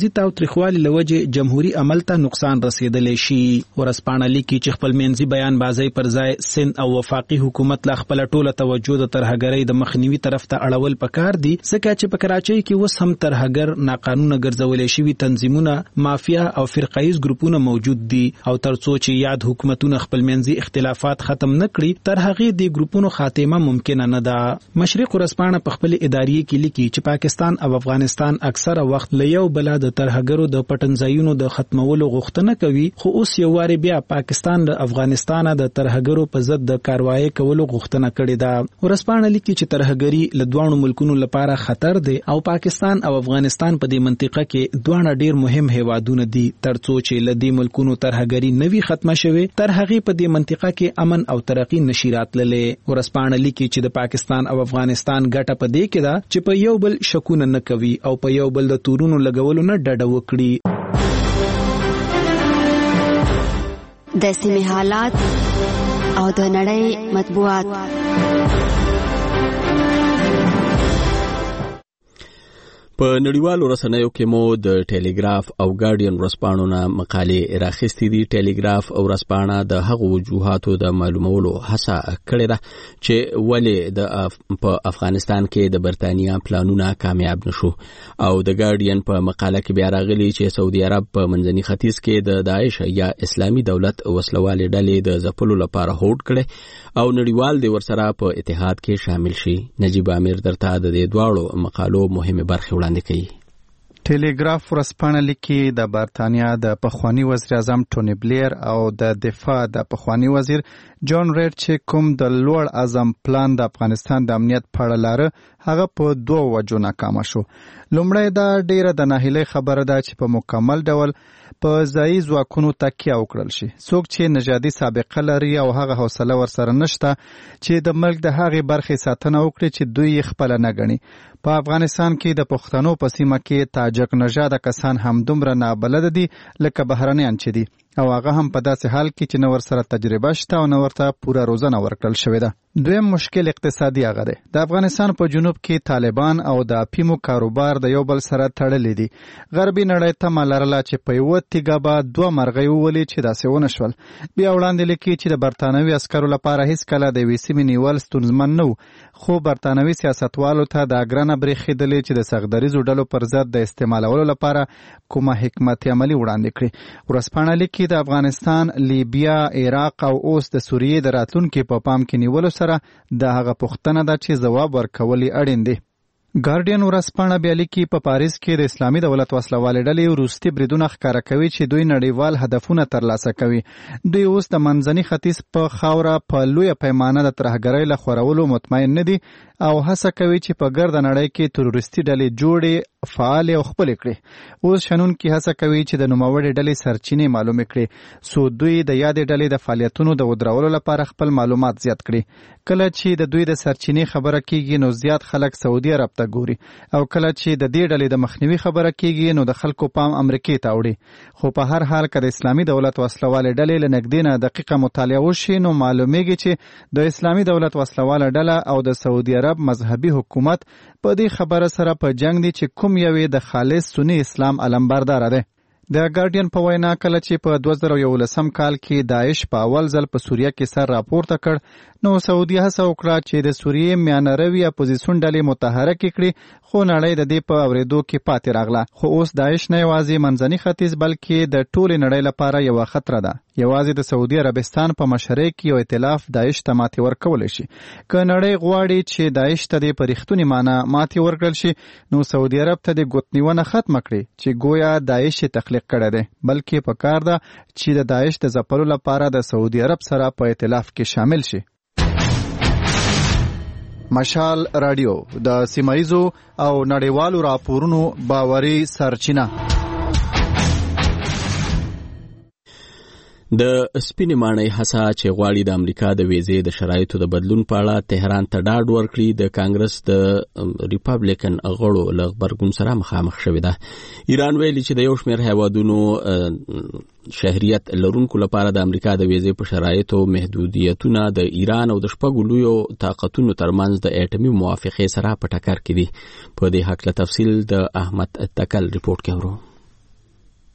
تاریخوالي لوجه جمهوریت عمل ته نقصان رسیدلی شي. ورسپانه لیکي چې خپل منځي بیان بازی پر ځای سند او وفاقي حکومت لا خپل ټوله توجه د ترهګرۍ د مخنیوي طرف ته اړول پکار دي، ځکه چې په کراچۍ کې اوس هم ترهګر ناقانونه ګرځولې شوي تنظیمونه، مافیا او فرقایز ګروپونه موجود دي او ترڅو چې یاد حکومتونه خپل منځي اختلافات ختم نکړي تر هغه د ګروپونو خاتمه ممکن نه ده. مشرق ورځپاڼه په خپل ادارې کې لیکي چې پاکستان او افغانستان اکثره وخت له یو بل د ترهګرو د پټنځایونو د ختمولو غوښتنه کوي، خو اوس یو واری بیا پاکستان له افغانستان د ترهګرو په ضد د کاروایی کولو غوښتنه کړې ده. ورځپاڼه لیکي چې ترهګري له دوه ملکونو لپاره خطر دی او پاکستان او افغانستان په دې منطقه کې دوه ډیر مهم هیوادونه دي. ترڅو چې له دې ملکونو ترهګري نوي ختمه شوي تر هغه په دې منطقه کې امن او ترقی نشي راتللې. ورځپاڼه لیکي چې د پاکستان او افغانستان ګټه په دې کې ده چې په یو بل شکونه نه کوي او په یو بل د تورونو لګولو نه ډډه وکړي.
د سیمې حالات او د نړۍ مطبوعات.
په نړیوالو رسنیو کې مو د ټیلیګراف او ګارډین ورځپاڼو نه مقالې راخستې دي. ټیلیګراف او ورځپاڼه د هغو وجوهاتو د معلومولو هڅه کړې ده چې ولې په افغانستان کې د برتانیا پلانونه کامیاب نشو، او د ګارډین په مقاله کې بیا راغلي چې سعودي عرب په منځني ختیځ کې د داعش یا اسلامي دولت وسلوالې ډلې د ځپلو لپاره هوډ کړي او نړیوال د ورسره په اتحاد کې شامل شي. نجیب امیر درته د دې دواړو مقالو مهمه برخې وړاندې کوي.
ټیلیګراف ورځپاڼه لیکي د برتانیا د پخوانی وزیر اعظم ټونی بلیر او د دفاع د پخوانی وزیر جان ریډ چې کوم د لوړ اعظم پلان د افغانستان د امنیت په اړه لاره هغه په دوه وجو ناکام شو. لومړی دا ډیره د ناهیلۍ خبره ده چې په مکمل ډول په ځایي ځواکونو تکیه وکړل شي. څوک چې نژادي سابقه لري او هغه حوصله ورسره نشته چې د ملک د هغې برخې ساتنه وکړي چې دوی یې خپله نه ګڼي. په افغانستان کې د پښتنو په سیمه کې تاجک نژاده کسان همدومره نابلده دي لکه بهرنیان چې دي، او هغه هم په داسې حال کې چې نه ورسره تجربه شته او نه ورته پوره روزنه ورکړل شوې ده. دویم مشکل اقتصادي هغه دی. د افغانستان په جنوب کې طالبان او د اپیمو کاروبار د یو بل سره تړلې دي. غربي نړۍ تمه لرله چې په یوه تیږه به دوه مرغۍ وولي چې داسې ونه شول. بیا وړاندې لیکي چې د برتانوي عسکرو لپاره هیڅکله د یوې سیمې نیول ستونزمن نه و، خو برتانوي سیاستوالو ته دا ګرانه برېښېدلې چې د سغدریزو ډلو پر ضد د استعمالولو لپاره کومه حکمت عملي وړاندې کړي. ورځپاڼه لیکي د افغانستان، لیبیا، عراق او اوس د سوریې د راتلونکي په پام کې نیولو سره د هغه پوښتنه ده چې ځواب ورکول اړین دي. ګارډین ورځپاڼه بیا لیکي په پاریس کې د اسلامي دولت وسلوالې ډلې وروستي بریدونه ښکاره کوي چې دوی نړیوال هدفونه ترلاسه کوي. دوی اوس د منځني ختیځ په خاوره په لویه پیمانه د ترهګرۍ له خورولو مطمئن نه دي او هڅه کوي چې په ګرده نړۍ کې تروریستي ډلې جوړې، فعال او خپل کړي. اوس شنونکي هڅه کوي چې د نوموړې ډلې سرچینې معلومې کړي، سو دوی د یادې ډلې د فعالیتونو د ودرولو لپاره خپل معلومات زیات کړي. کله چې د دوی د سرچینې خبره کیږي نو زیات خلک سعودي عرب ته ګوري، او کله چې د دې ډلې د مخنیوي خبره کیږي نو د خلکو پام امریکې ته وړي. خو په هر حال که د اسلامي دولت وسلوالې ډلې له نږدې نه دقیقه مطالعه وشي نو معلومیږي چې د اسلامي دولت وسلواله ډله او د سعودي عرب مذهبي حکومت په دې خبره سره په جنگ دي چې کوم یوې د خالص سنی اسلام علمبردار دی. د ګارډین په وینا کله چې په 2011 کال کې داعش په اول ځل په سوریه کې سر راپورته کړ نو سعودي هڅه وکړه چې د سوریې میانروي اپوزیسیون ډلې متحرک کړي، خو نړۍ د دې په اورېدو کې پاتې راغله. خو اوس داعش نه یوازې منځني ختیځ بلکې د ټولې نړۍ لپاره یو خطر ده. یوازې د سعودي عربستان په مشرۍ کې یو ائتلاف داعش ته ماتې ورکولی شي. که نړۍ غواړي چې داعش ته د په رښتونې معنی ماتې ورکړل شي نو سعودي عرب ته د ګوتنیونه ختمه کړي چې گویا داعش تخلیق کړی دی، بلکې پکار ده چې د داعش د ځپلو لپاره د سعودي عرب سره په ائتلاف کې شامل شي. مشال رادیو د سیمایزو او نړیوالو راپورونو باوري سرچینه.
د سپینې ماڼۍ هڅه چې غواړي د امریکا د ویزې د شرایطو د بدلون په اړه تهران ته ډاډ ورکړي د کانګرس د ریپابلیکن غړو له غبرګون سره مخامخ شوې ده. ایران ویلي چې د یو شمېر هیوادونو شهریت لرونکو لپاره د امریکا د ویزې په شرایطو محدودیتونه د ایران او د شپږو لویو طاقتونو ترمنځ د اټومي موافقې سره په ټکر کې دي. په دې هکله تفصیل د احمد تکل ریپورت کې اورو.
د امریکا د ویزې د شرایطو د بدلون په اړه تهران ته ډاډ ورکړي د کانګرس د ریپابلیکن غړو له غبرګون سره مخامخ شوې ده. ایران ویلي چې د یو شمېر هیوادونو شهریت لرونکو لپاره د امریکا د ویزې په شرایطو محدودیتونه د ایران او د شپږو لویو طاقتونو ترمنځ د اټومي موافقې سره په ټکر کې دي. په دې هکله تفصیل د احمد تکل ریپورت کې اورو.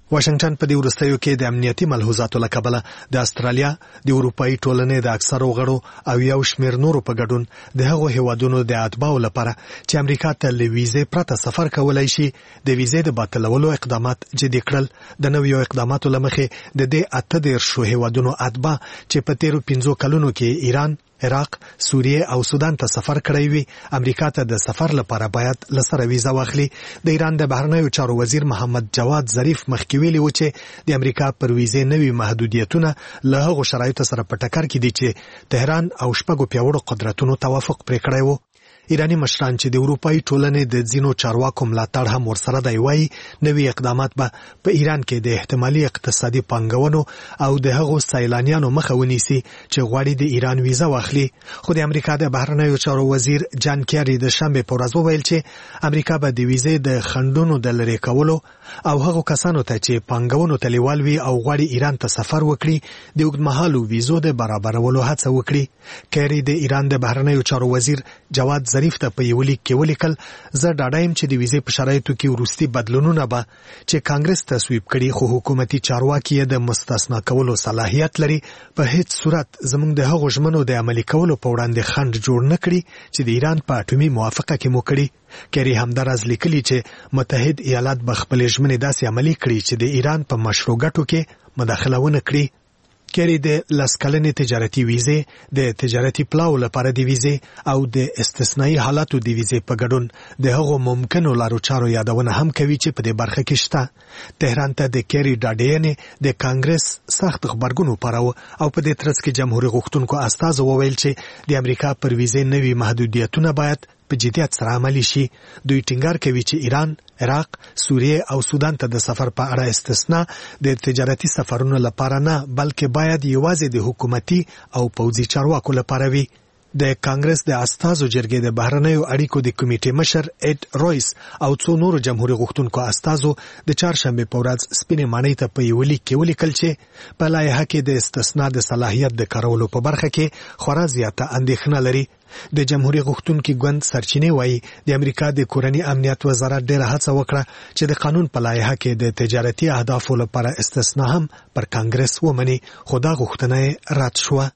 واشنگټن په دې وروستیو کې د امنیتي ملحوظاتو له کبله د استرالیا د اروپאי ټولنې د اکثرو غړو او یو شمېر نورو په ګډون د هغو هیوادونو د اتباعو لپاره چې امریکا ته له ویزې پرته سفر کولای شي د ویزې د باطلولو اقدامات جدي کړل. د نویو اقداماتو له مخې د دې 18 هیوادونو اتباع چې په تیرو 15 کلونو کې ایران، عراق، سوریه او سودان ته سفر کړی وي امریکا ته د سفر لپاره باید لسره ویزه واخلي. د ایران د بهرنیو چارو وزیر محمد جواد ظریف مخکې ویلي و چې د امریکا پر ویزې نوي محدودیتونه له هغو شرایطو سره په ټکر کې دي چې تهران او شپږو پیاوړو قدرتونو توافق پرې کړی و. ایرانی مشران چې د اروپאי ټولنې د ځینو چارواکو ملاتړ هم ورسره دی وایي نوي اقدامات به په ایران کې د احتمالي اقتصادي پانګونو او د هغو سیلانیانو مخه ونیسي چې غواړي د ایران ویزه واخلي. خو د امریکا د بهرنیو چارو وزیر جان کیری د شنبه په ورځ وویل چې امریکا به د ویزې د خنډونو د لرې کولو او هغو کسانو ته چې پانګونو ته لیوال وي او غواړي ایران ته سفر وکړي د اوږدمهالو ویزو د برابرولو هڅه وکړي. کیری د ایران د بهرنیو چارو وزیر جواد ظریف ته په یو لیک کې ولیکل زه ډاډه یم چې د ویزې په شرایطو کې وروستي بدلونونه به چې کانګرس تصویب کړي خو حکومتي چارواکي یې د مستثنا کولو صلاحیت لري په هیڅ صورت زموږ د هغو ژمنو د عملي کولو په وړاندې خنډ جوړ نه کړي چې د ایران په اټومي موافقه کې مو کړي. کیری همداراز لیکلي چې متحد ایالات به خپلې ژمنې داسې عملي کړي چې د ایران په مشروع ګټو کې مداخله ونه کړي. کیری د لسکلنې تجارتي ویزې، د تجارتي پلاو لپاره د ویزې او د استثنایی حالاتو د ویزې په ګډون د هغو ممکنو لارو چارو یادونه هم کوي چې په دې برخه کې شته. تهران ته د کیری ډاډینې د کانګرس سخت خبرګون وپاراوه او په دې ترڅ کې جمهوریت غوښتونکو استازو وویل چې د امریکا پر ویزې نوي محدودیتونه باید په جدیت سره عملي شي. دوی ټینګار کوي چې ایران، عراق، سوریه او سودان ته د سفر په اړه استثنا د تجارتي سفرونو لپاره نه بلکې باید یوازې د حکومتي او پوځي چارواکو لپاره وي. د کانګرس د استازو جرګې د بهرنیو اړیکو د کمیټې مشر اډ رویس او څو نورو جمهوریت غوښتونکو استازو د چهارشنبه په ورځ سپینې ماڼۍ ته په یو لیک کې ولیکل چې په لایحه کې د استثنا د صلاحیت د کارولو په برخه کې خورا زیاته اندېښنه لري. د جمهوریت غوښتونکي ګوند سرچینې وایي د امریکا د کورني امنیت وزارت ډېره هڅه وکړه چې د قانون په لایحه کې د تجارتي اهدافو لپاره استثنا هم پر کانګرس ومني خو دا غوښتنه رد شوه.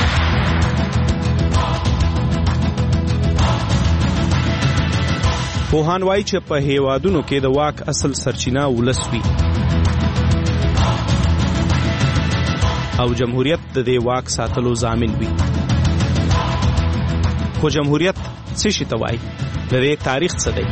پوهان وایي چې په هیوادونو کې د واک اصل سرچینه ولس وي او جمهوریت د دې واک ساتلو ضامن وي. خو جمهوریت څه شي ته وایي؟ د دې تاریخ څه دی؟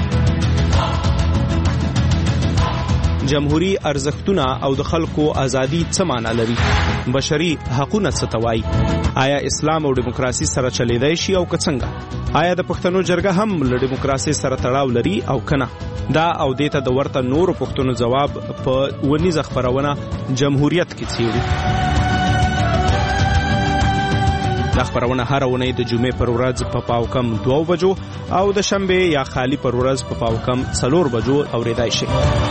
جمهوری ارزښتونه او د خلکو ازادي څه معنا لري؟ بشري حقوقونه څه ته وایي؟ آیا اسلام او دیموکراسي سره چلیدای شي او که څنګه؟ آیا د پښتنو جرګه هم له دیموکراسي سره تړاو لري او کنه؟ دا او دیته د ورته نورو پښتنو جواب په ونیزه خبرونه جمهوریت کې څیړي. دا خبرونه هر اونۍ د جمعې پر ورځ په پاوکم 2 بجو او د شنبه یا خالی پر ورځ په پاوکم 4 بجو اوریدای شي.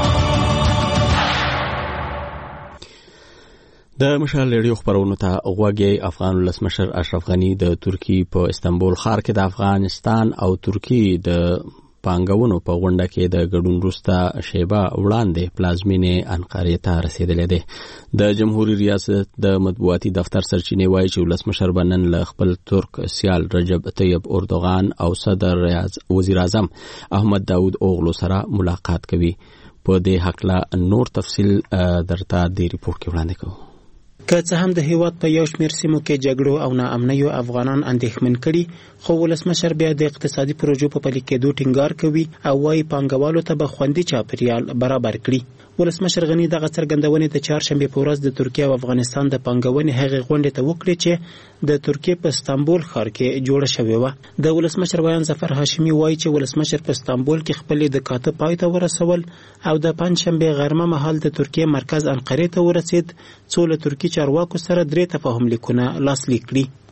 د مشال ریډیو خبرونو ته غوږی افغان ولسمشر اشرف غنی د ترکی په استنبول ښار کې د افغانستان او ترکی د پانګونو په غونډه کې د ګډون وروسته شیبه وړاندې پلازمینې انقرې ته رسیدلې ده. د جمهوریت ریاست د مطبوعاتي دفتر سرچینې وایي چې ولسمشر به نن له خپل ترک سیال رجب طیب اردوغان او صدر وزیر اعظم احمد داود اوغلو سره ملاقات کوي. په دې هکله نور تفصیل درته د ریپورت کې وړاندې کوو.
که څه هم د هیواد په یو شمېر سیمو کې جګړو او ناامنیو افغانان اندېښمن کړي خو ولسمشر بیا د اقتصادي پروژو په پلي کېدو ټینګار کوي او وايي پانګوالو ته به خوندي چاپیریال برابر کړي. ولسمشر غنی دغه څرګندونې د چهارشنبه په ورځ د ترکیه او افغانستان د پانګونې هغې غونډې ته وکړې چې د ترکیه په استانبول ښار کې جوړه شوې وه. د ولسمشر بیان ظفر هاشمي وایي چې ولسمشر په استانبول کې خپلې د کاته پای ته ورسول او د پنجشنبه غرمه مهال د ترکیه مرکز انقرې ته ورسید څو له ترکیه چارواکو سره 3 تفاهم لیکونه لاسلیک کړي.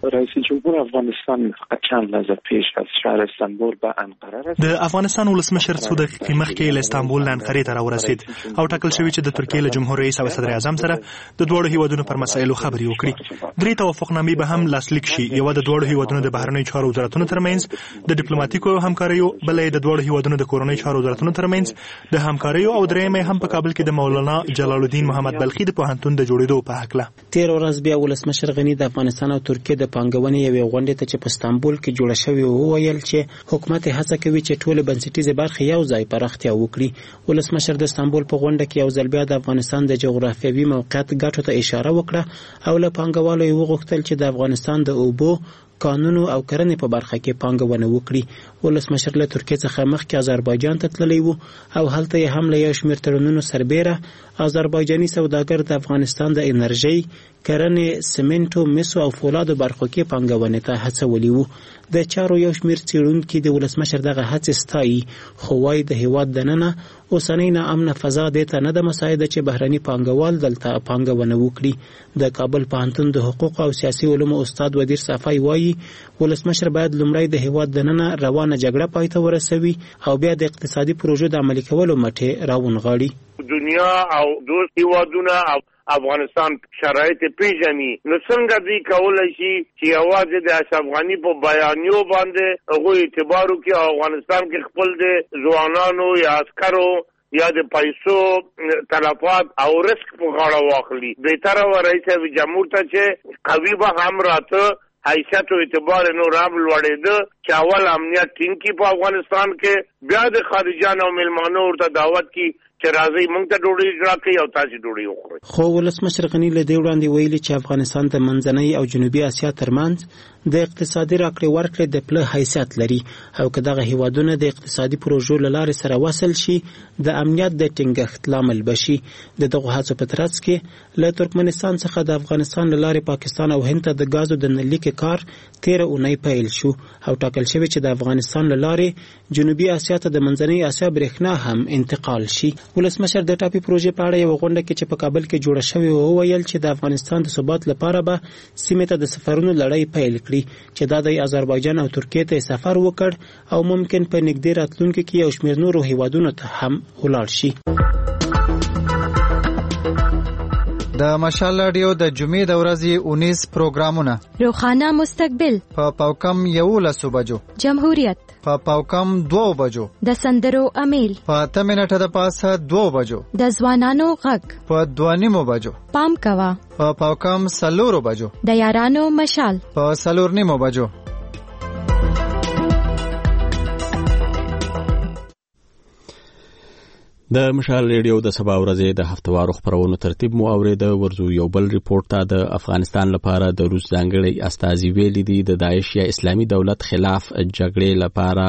رئیس جمهور افغانستان چند لحظه پیش از شهر استانبول به انقره رسید.
د افغانستان ولسمشر څو دقیقې مخکې له استانبول نه انقرې ته راورسید او ټاکل شوی چې د ترکیې له جمهور رئیس او صدر اعظم سره د دوړو هیوادونو پر مسایلو خبرې وکړي. درې توافقنامې به هم لاسلیک شي، یو د دوړو هیوادونو د بهرنیو چارو وزارتونو ترمنځ د ډیپلوماټیکو همکاریو، بل د دوړو هیوادونو د کورنیو چارو وزارتونو ترمنځ د همکاریو، او درېیمه هم په کابل کې د مولانا جلال الدین محمد بلخي د پوهنتون د جوړېدو په هکله.
تیر ورځ بیا ولسمشر غنی د افغانستان او ترکیې د پانګونې یوې غونډې ته چې په استانبول کې جوړه شوې وویل چې حکومت هڅه کوي چې ټول بنسټیزې برخې یو ځای پراختیا وکړي. ولسمشر د استانبول په غونډه کې یو ځل بیا د افغانستان د جغرافیوي موقعیت ګټو ته اشاره وکړه او له پانګوالو یې وغوښتل چې د افغانستان د اوبو، قانونو او کرنې په برخه کې پانګونه وکړي. ولسمشر له ترکیې څخه مخکې آذربایجان ته تللی و او هلته یې هم له یو شمېر تړونونو سربیره آذربایجاني سوداګر د افغانستان د انرژۍ، کرنې، سمنټو، مسو او فولادو برخو کې پانګونې ته هڅولي وو. د چارو یو شمېر څېړونکي د ولسمشر دغه هڅې ستایي، خو وایي د هېواد دننه اوسنۍ ناامنه فضا دې ته نه ده مساعده چې بهرني پانګوال دلته پانګونه وکړي. د کابل پوهنتون د حقوق او سیاسي علومو استاد ودیر صفای وایي ولسمشر باید لومړی د هېواد دننه روانه جګړه پای ته ورسوي او بیا د اقتصادي پروژو د عملي کولو مټې راونغاړي.
دنیا او دوست هېوادونه افغانستان شرایط پیژني، نو څنګه دوی کولای شي چې یوازې د اشرف غني په بیانیو باندې هغوی اعتبار وکړي او افغانستان کې خپل د ځوانانو یا عسکرو یا د پیسو تلفات او رسک په غاړه واخلي. بهتره و رئیس جمهور ته چې قوي به هم راته حیثیت او اعتبار نور هم لوړېده چې اول امنیت ټینګ کړي په افغانستان کې، بیا د خارجیانو او مېلمانو ورته دعوت کړي چې راځي موږ ته ډوډۍ راکړي او تاسو ډوډۍ وخورئ.
خو ولسمشر غني له دې وړاندې ویلي چې افغانستان د منځنۍ او جنوبي اسیا ترمنځ د اقتصادي راکړې ورکړې د پله حیثیت لري او که دغه هیوادونه د اقتصادي پروژو له لارې سره وصل شي د امنیت د ټینګښت لامل بشي. د دغو هڅو په ترڅ کې له ترکمنستان څخه د افغانستان له لارې پاکستان او هند ته د غازو د نلیکې کار 13 اونۍ پیل شو او ټاکل شوی چې د افغانستان له لارې جنوبي اسیا ته د منځنۍ اسیا برېښنا هم انتقال شي. ولسمشر د ټاپي پروژې په اړه یو غونډه کې چې په کابل کې جوړه شوې وویل چې د افغانستان د ثبات لپاره به سیمې ته د سفرونو لړۍ پیل کړي چې دا د آذربایجان او ترکیې ته سفر وکړ او ممکن په نږدې راتلونکي کې یو شمېر نورو هیوادونو ته هم ولاړ شي.
د مشال رادیو د جمعې د ورځې 19 پروګرامونه:
روخانه مستقبل
په پاوکم 11 بجو،
جمهوریت
په پاوکم 2 بجو،
د سندرو امیل
په 8 منټه د پاسه 2 بجو،
د ځوانانو غږ
په 2:30 بجو،
پام کوا
په پاوکم 4 بجو،
د یارانو مشال
په 4:30 بجو.
د مشال ریډیو د سبا ورځې د هفتوارو خبرونو ترتیب مو اورېده. ورزو یو بل ریپورت ته د افغانستان لپاره د روس ځانګړي استازي ویلي دي د داعش یا اسلامي دولت خلاف جګړې لپاره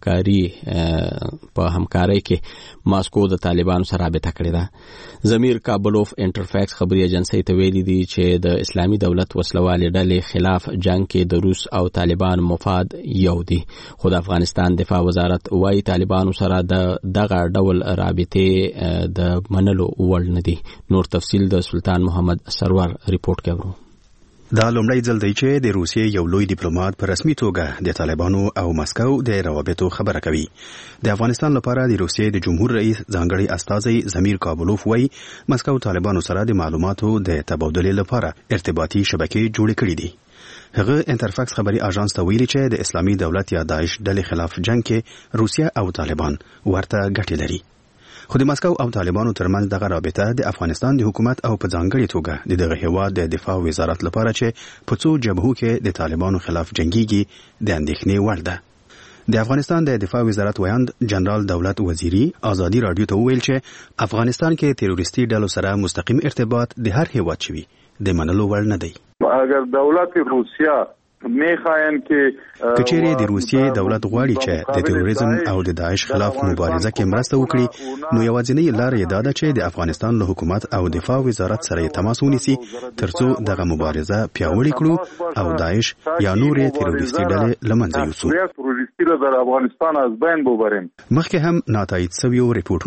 په همکارۍ کې ماسکو د طالبانو سره رابطه کړې ده. ضمیر کابلوف انټرفیکس خبري ایجنسی ته ویلي دي چې د اسلامي دولت وسلوالې ډلې خلاف جنگ کې د روس او طالبان مفاد یو دي، خو د افغانستان دفاع وزارت وايي طالبانو سره دغه ډول رابطه د منلو وړ نه دي. نور تفصیل د سلطان محمد سرور ریپورت کوي.
دا لومړی ځل دی چې د روسیې یو لوی ډیپلوماټ په رسمي توګه د طالبانو او مسکو د روابطو خبره کوي. د افغانستان لپاره د روسیې د جمهور رئیس ځانګړي استازی ضمیر کابلوف وايي مسکو طالبانو سره د معلوماتو د تبادلې لپاره ارتباطي شبکې جوړې کړې دي. هغه انټرفیکس خبري اژانس ته ویلي چې د اسلامي دولت یا داعش ډلې خلاف جنگ کې روسیه او طالبان ورته ګټې لري. خو د مسکو او طالبانو ترمنځ دغه رابطه د افغانستان د حکومت او په ځانګړي توګه د دغه هیواد د دفاع وزارت لپاره چې په څو جبهو کې د طالبانو خلاف جنگيږي د اندېښنې وړ ده. د افغانستان د دفاع وزارت ویاند جنرال دولت وزیری آزادی رادیو ته ویل چې افغانستان کې تروریستي ډلو سره مستقیم ارتباط د هر هیواد شوی د منلو وړ نه دی.
اگر دولت روسیه میخواین که
کچېری د روسیې دولت غواړي چې د تروریزم او د داعش خلاف مبارزه کې مرسته وکړي، نو یوازینۍ لار یې دا ده چې د افغانستان له حکومت او دفاع وزارت سره تماس ونیسي ترڅو دغه مبارزه پیاوړې کړو او داعش یا نورې تروریستي ډلې له منځه یوسو.
تروریستی را در افغانستان از بین ببریم.
مخکې هم ناتایید شویو ریپورتونو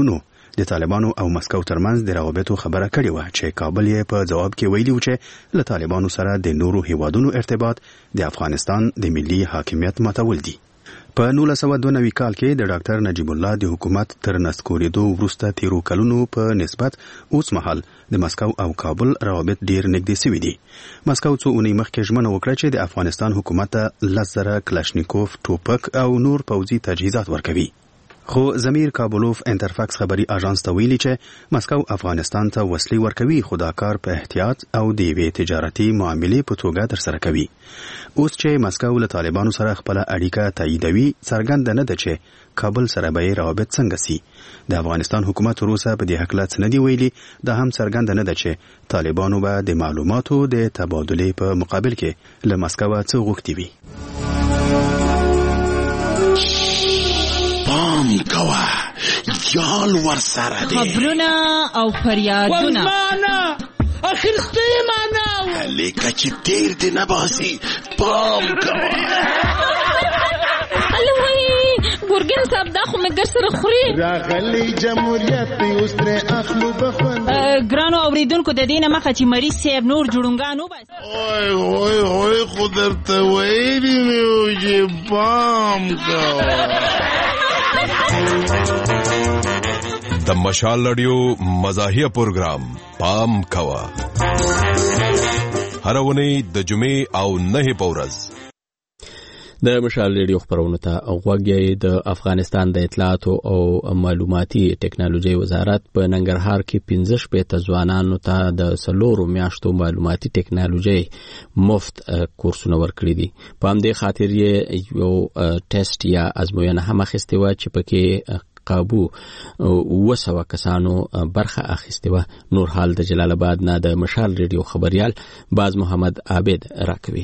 د طالبانو او مسکو ترمنځ د روابطو خبره کړې و چې کابل یې په جواب کې ویلي و چې له طالبانو سره د نورو هیوادونو ارتباط د افغانستان د ملي حاکمیت ماتول دي. په 1992 کال کې د ډاکټر نجیب الله د حکومت تر نسکورېدو وروسته تیرو کلونو په نسبت اوس مهال د مسکو او کابل روابط ډیر نږدې شوي دي. مسکو څو اونۍ مخکې ژمنه وکړه چې د افغانستان حکومت ته 10,000 کلاشینکوف ټوپک او نور پوځي تجهیزات ورکوي. خو زمیر کابلوف انټرفاکس خبري اژانس ته ویلي چې مسکو افغانستان ته وسلې ورکوي خو دا کار په احتیاط او د یوې تجارتي معاملې په توګه ترسره کوي. اوس چې مسکو له طالبانو سره خپل اړیکه تاییدوي څرګنده نه ده چې کابل سره به روابط څنګه سي. د افغانستان حکومت وروسته په دې حق لا نه دی ویلي. دا هم څرګنده نه ده چې طالبانو به د معلوماتو د تبادلې په مقابل کې له مسکو څخه غوښتي وي.
پام کوه یال ورسره دی
خبرونه او فریادونه
والمانا اخرستی مانا لیکه چې تیر دی نباسی پام کوه
الوی ګورګین صاحب دا خو مګر سره خوري
راغلی جمهوریت اوس تر اخلو بخوند
ګرانو اوریدونکو د دینه مخه چې مریض صاحب نور جوړونګانو
بس اوه خو درته ویلي مې و چې پام کوه.
د مشال رادیو مزاحیه پروګرام پام کوه هر ونی د جمعې او نه په ورځ
د مشال ریډیو خبرونه ته غوږی د افغانستان د اطلاعاتو او معلوماتي ټکنالوژي وزارت په ننګرهار کې 15 شپېته ځوانانو ته د 4 میاشتو معلوماتي ټکنالوژي مفت کورسونه ورکړي دي. په همدې خاطر یې یو ټیسټ یا ازموینه هم اخیستې وه چې پکې قابو 200 کسانو برخه اخیستې وه. نور حال د جلال آباد نه د مشال ریډیو خبريال باز محمد عابد راکوي.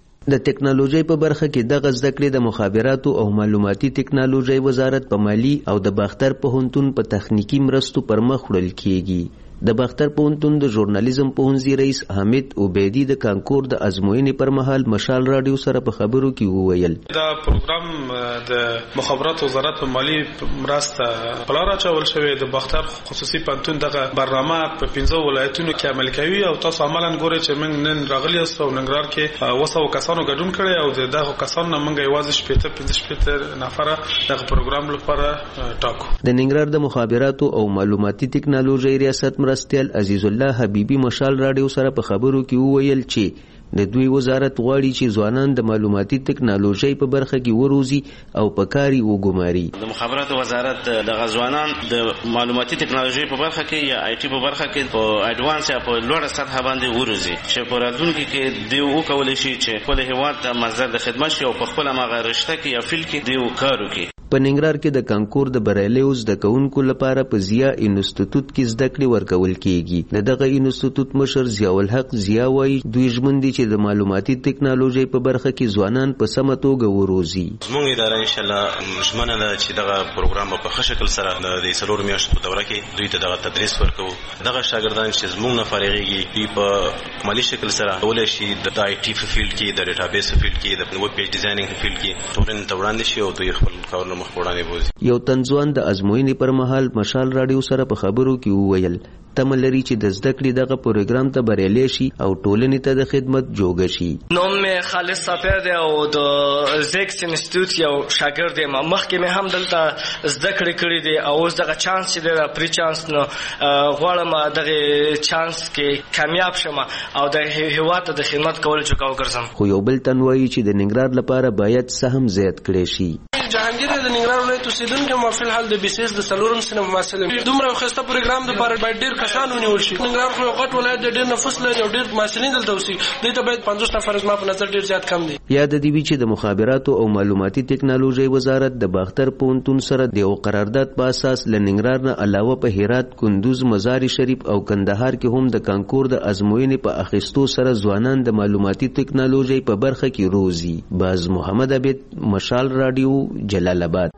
د ټکنالوژي په برخه کې د زده کړې د مخابراتو او معلوماتي ټکنالوژي وزارت په مالی او د باختر پوهنتون په تخنیکی مرستو پر مخ وړل کیږي. د باختر پوهنتون د ژورنالیزم پوهنځي رئیس حمید عبیدی د کانکور د ازموینې پر مهال مشال رادیو سره په خبرو کې وویل
دا پروګرام د مخابرات وزارت په مالی مرسته پلان راچول شوی. د باختر خصوصي پوهنتون دغه برنامه په 15 ولایتونو کې عمل کوي او تاسو عملاً ګورئ چې موږ نن راغلی یو ننګرهار کې 200 کسانو ګډون کړی او دغه کسانو موږ یوازې 15 نفر دغه پروګرام لپاره ټاکو.
د ننګرهار د مخابراتو او معلوماتي ټکنالوژي ریاست مرستیال عزیز الله حبیبی مشال رادیو سره په خبرو کې وویل چې د دوی وزارت غواړي چې ځوانان د معلوماتي ټکنالوژي په برخه کې وروزي او په کاري وګماري.
د مخابراتو وزارت د ځوانان د معلوماتي ټکنالوژي په برخه کې یا آی ټي په برخه کې په اډوانس یا په لوړه سطح باندې وروزي چې په راتلونکي کې دوی وکولای شي چې خپل هیواد ته مصدر د خدمت شي او په خپل مغه رشته کې یا فیلډ کې دوی کار وکړي.
په ننګرهار کې د کانکور د بریالیو زده کوونکو لپاره په ضیا انسټیټیوټ کې زده کړې ورکول کیږي. دغه انسټیټیوټ مشر ضیا الحق ضیا وايي دوی ژمن دي چې د معلوماتي ټکنالوژي په برخه کې ځوانان په سمه توګه وروزي.
زموږ اداره ان شاء الله ژمنه ده چې دغه پروګرام په ښه شکل سره د 4 میاشتو په دوره کې دوی ته دغه تدریس ورکوو. دغه شاګردان چې زموږ نه فارغېږي دوی په مالي شکل سره کولای شي د آی ټي په فیلډ کې د ډیټابیس په فیلډ کې د ویب پیج ډیزاینینګ په فیلډ کې ټولنې ته وړاندې شي او دوی خپل کارونه مخ وړاندې بوزي.
یو تنځوان د ازموینې پر مهال مشال رادیو سره په خبرو کې وویل تمه لري چې د زده کړې دغه پروګرام ته بریالی شي او ټولنې ته د خدمت جوګه شي.
نوم مې خالص صافر دی او د زیکس انسټیټیوټ یو شاګرد یم. مخکې مې هم دلته زده کړې کړې دي او اوس دغه چانس چې دی پری چانس نو غواړم دغه چانس کې کامیاب شم او د هیواد ته د خدمت کولو جوګه وګرځم.
خو یو بل تن وایي چې د ننګرهار لپاره باید سهم زیات کړی شي.
جهانگیر د ننګرهار ولایت اوسیدونکي ما فی الحال د بیسیس د 4 سنه محصل یم. دومره ښه پروګرام د لپاره باید ډیر کسان ونیول شي. ننګرهار خو یو غټ ولایت د ډیر نفوس لري او ډیر محصلین دلته اوسي. دوی ته باید 50 نفر زما په نظر ډیر زیات کم دي.
یاد دی چې د مخابراتو او معلوماتي ټکنالوژي وزارت د باختر پوهنتون سره د یو قرارداد په اساس ل ننګرهار نه علاوه په هرات، کندوز، مزار شریف او کندهار کې هم د کانکور د ازموینې په اخیستو سره ځوانان د معلوماتي ټکنالوژي په برخه کې روزي. باز محمد عبید مشال رادیو جلال آباد.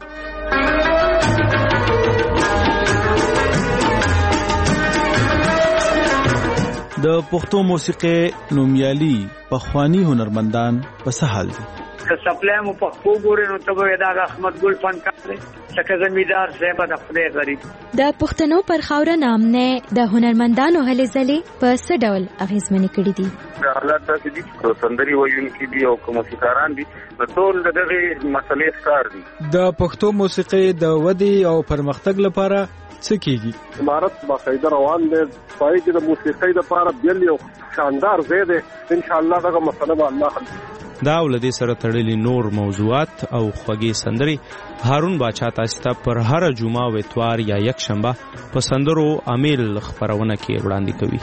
د پښتو موسیقي نومیالي پخوانی هنرمندان په څه حال دي؟
که سپلای مو په خو ګورې نو ته به دا احمد ګل فنکار دی لکه زمیدار صاحب د خدای غریب.
د پښتنو پر خاوره نامنه د هنرمندانو هلې ځلې په څه ډول اغیزمنې کړي دي؟
حالات داسې دي چې سندري ویونکي دي او موسیقاران دي ټول دغه مسلې ښکار دي.
د پښتو موسیقي د ودې او پرمختګ لپاره څه کیږي؟
امارت باقاعده روان دی پای کې د موسیقۍ لپاره بیل یو شاندار ځای دی. ان شاء الله دغه مسله به الله حل.
دا ولدي سره تړلي نور موضوعات او خوږې سندري هارون باچا تاسو ته پر هر جمعه او اتوار یا یک شنبه په سندرو امیل خبرونه کې وړاندې کوي.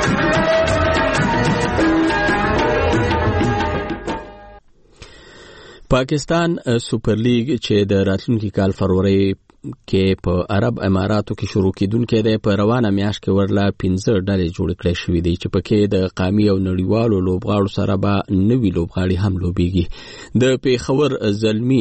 پاکستان سپر لیگ چې د راتلونکي کال فروری کې په عرب اماراتو کې شروع کیدونکې ده په روانه میاشت کې ورله 15 ډلې جوړ کړې شوې دي چې پکې د قامي او نړیوالو لوبغاړو سره به نوي لوبغاړي هم لوبيږي. د پیښور زلمی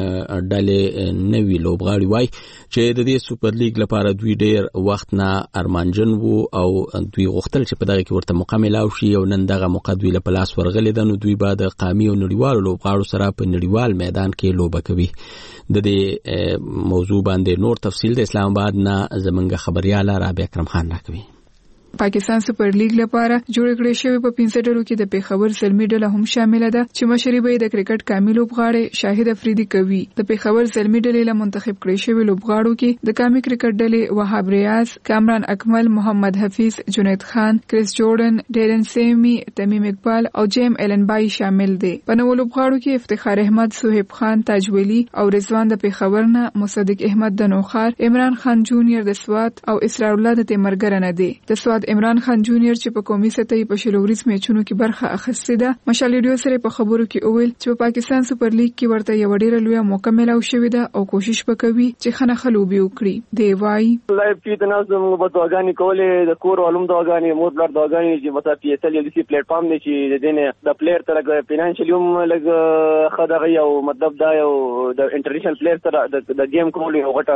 ډلې نوي لوبغاړي وای چې د دې سپر لیگ لپاره دوی ډېر وخت نه ارمانجن وو او دوی غوښتل چې په دغه کې ورته مکمل او شي او نن دغه مقدوی له پلاس ورغلې ده نو دوی به د قامي او نړیوالو لوبغاړو سره په نړیوال میدان کې لوبه کوي. د دې موضوع باندې نور تفصیل د اسلام آباد نه زمونږ خبريال رابعه اکرم خان راکوي.
پاکستان سپر لیگ لپاره جوړ کړی شوی په 15 ډلو کې د پیښور زلمی ډله هم شامل ده چې مشري به د کرکټ کامل لوبغاړي شاهد افریدي کوي. د پیښور زلمی ډلې له منتخب کړی شوی لوبغاړو کې د کامي کرکټ ډلې وهاب ریاض، کامران اکمل، محمد حفیظ، جنید خان، کریس جورډن، ډیرن سیمی، تمیم اقبال او جیم ایلن بای شامل دي. په نو لوبغاړو کې افتخار احمد، صہیب خان تاجولی او رضوان د پیښور نه، مصدق احمد د نوخار، عمران خان جونیئر د سوات او اسرار الله د تیمرګر نه دي. د سوات عمران خان جونیئر چې په قومي سطحې په شلوريز میچونو کې برخه اخیستې ده مشال ریډیو سره په خبرو کې اویل چې په پاکستان سپر لیګ کې ورته یو ډیره لوی موقع ملو شوې ده او کوشش وکوي چې خنه خلوبي وکړي. دی وای
لایو کې د ناز موږ په دواګانی کولې د کور علوم دواګانی مور بلډ دواګانی چې متا پی اس ال یو سی پلیټ فارم دی چې د دینه د پلیئر تر فینانشلی هم لګ خدغه یو مطلب دا یو د انټرنیشنل پلیئر تر د گیم کولې غټه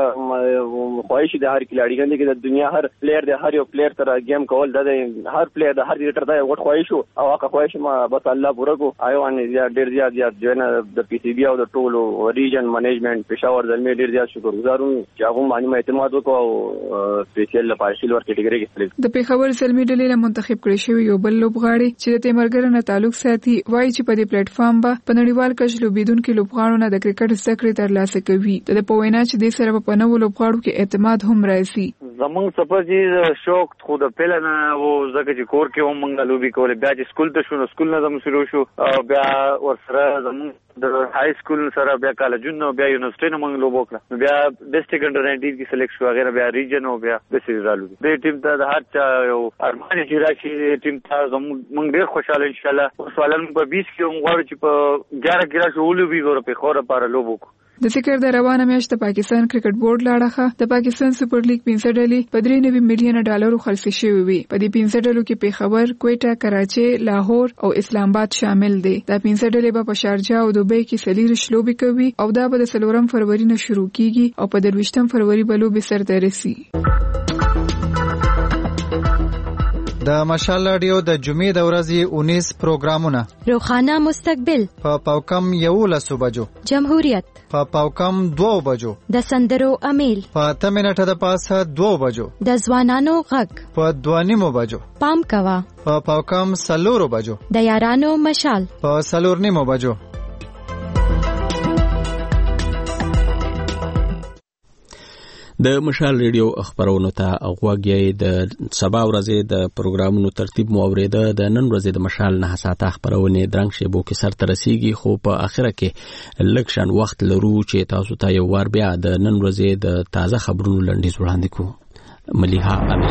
خواهش د هر کلاړي کې د دنیا هر پلیئر د هر یو پلیئر تر گیم کول د هر پلیئر د هر ډیټر دا غټ خواهش او هغه خواهش ما بس الله پورګو آیو ان ډیر زیات جوړنه د پی سی بی او د ټولو ریجن منیجمنت پېښور زلمی ډیر زیات شکرګزار یم چې هغه باندې اعتماد وکړو او سپیشل لپاره سیلور کټګوري کې د
پېښور زلمی ډلې له منتخب کړی شوی یو بل لوبغاړي چې د تیمرګر نه تعلق ساتي وایي چې په دې پلیټ فارم په نړیوال کچ لوبیدونکو لوبغاړو نه د کرکټ زده کړې ترلاسه کوي. د پوینا چې د سره په نوو لوبغاړو کې اعتماد هم راځي.
زمونږ سپر چې شوق خو د پهل نه وو زکه چې کور کې هم موږ لوبي کولې بیا چې سکول ته شو سکول نه زموږ شروع شو بیا ورسره زموږ د های سکول سره بیا کالجونو بیا یونیورسيټي نه موږ لوب وکړه بیا ډیسټریکټ انډر 19 کې سلیکټ شو هغه بیا ریجن او بیا د سیزالو د ټیم ته د هر چا یو ارمان چې راشي ټیم ته موږ ډیر خوشاله ان شاء الله سوالن په 20 کې موږ غواړو چې په 11 کې راشو ولوبي ګور په خوره لپاره لوب وکړو.
د ذکر د روانه میاشت د پاکستان کرکټ بورډ لاړه د پاکستان سپر لیګ 15 ډلې په 93 میلیون ډالر خرڅ شوی وي. په دې 15 ډلو کې پیښور، کوټه، کراچي، لاهور او اسلام آباد شامل دي. دا 15 ډلې په شارجه او دوبۍ کې سلیری شلوبي کوي او دا به د 4 فروری نه شروع کیږي او په 23 فروری بلو به سر ته رسي.
د مشال رادیو د جمعې د ورځې 19 پروګرامونه
روخانه مستقبل
په پاوکم 11 بجو،
جمهوریت
په پاوکم 2 بجو،
د سندرو امیل
په 8 منټه د پاسه 2 بجو،
د ځوانانو غږ
په 2:30 بجو،
پام کوا
په پاوکم 4 بجو،
د یارانو مشال
په 4:30 بجو.
د مشال ریډیو خبرونو ته غوږی د سبا ورځې د پروګرامونو ترتیب مو اوریده. د نن ورځې د مشال نه ساعته خبرونه درنګ شیبو کې سر ترسيږي خو په اخره کې لکشن وخت لرو چې تاسو ته یو ور بیا د نن ورځې د تازه خبرونو لنډیز وړاندې کوو. مليحه امیر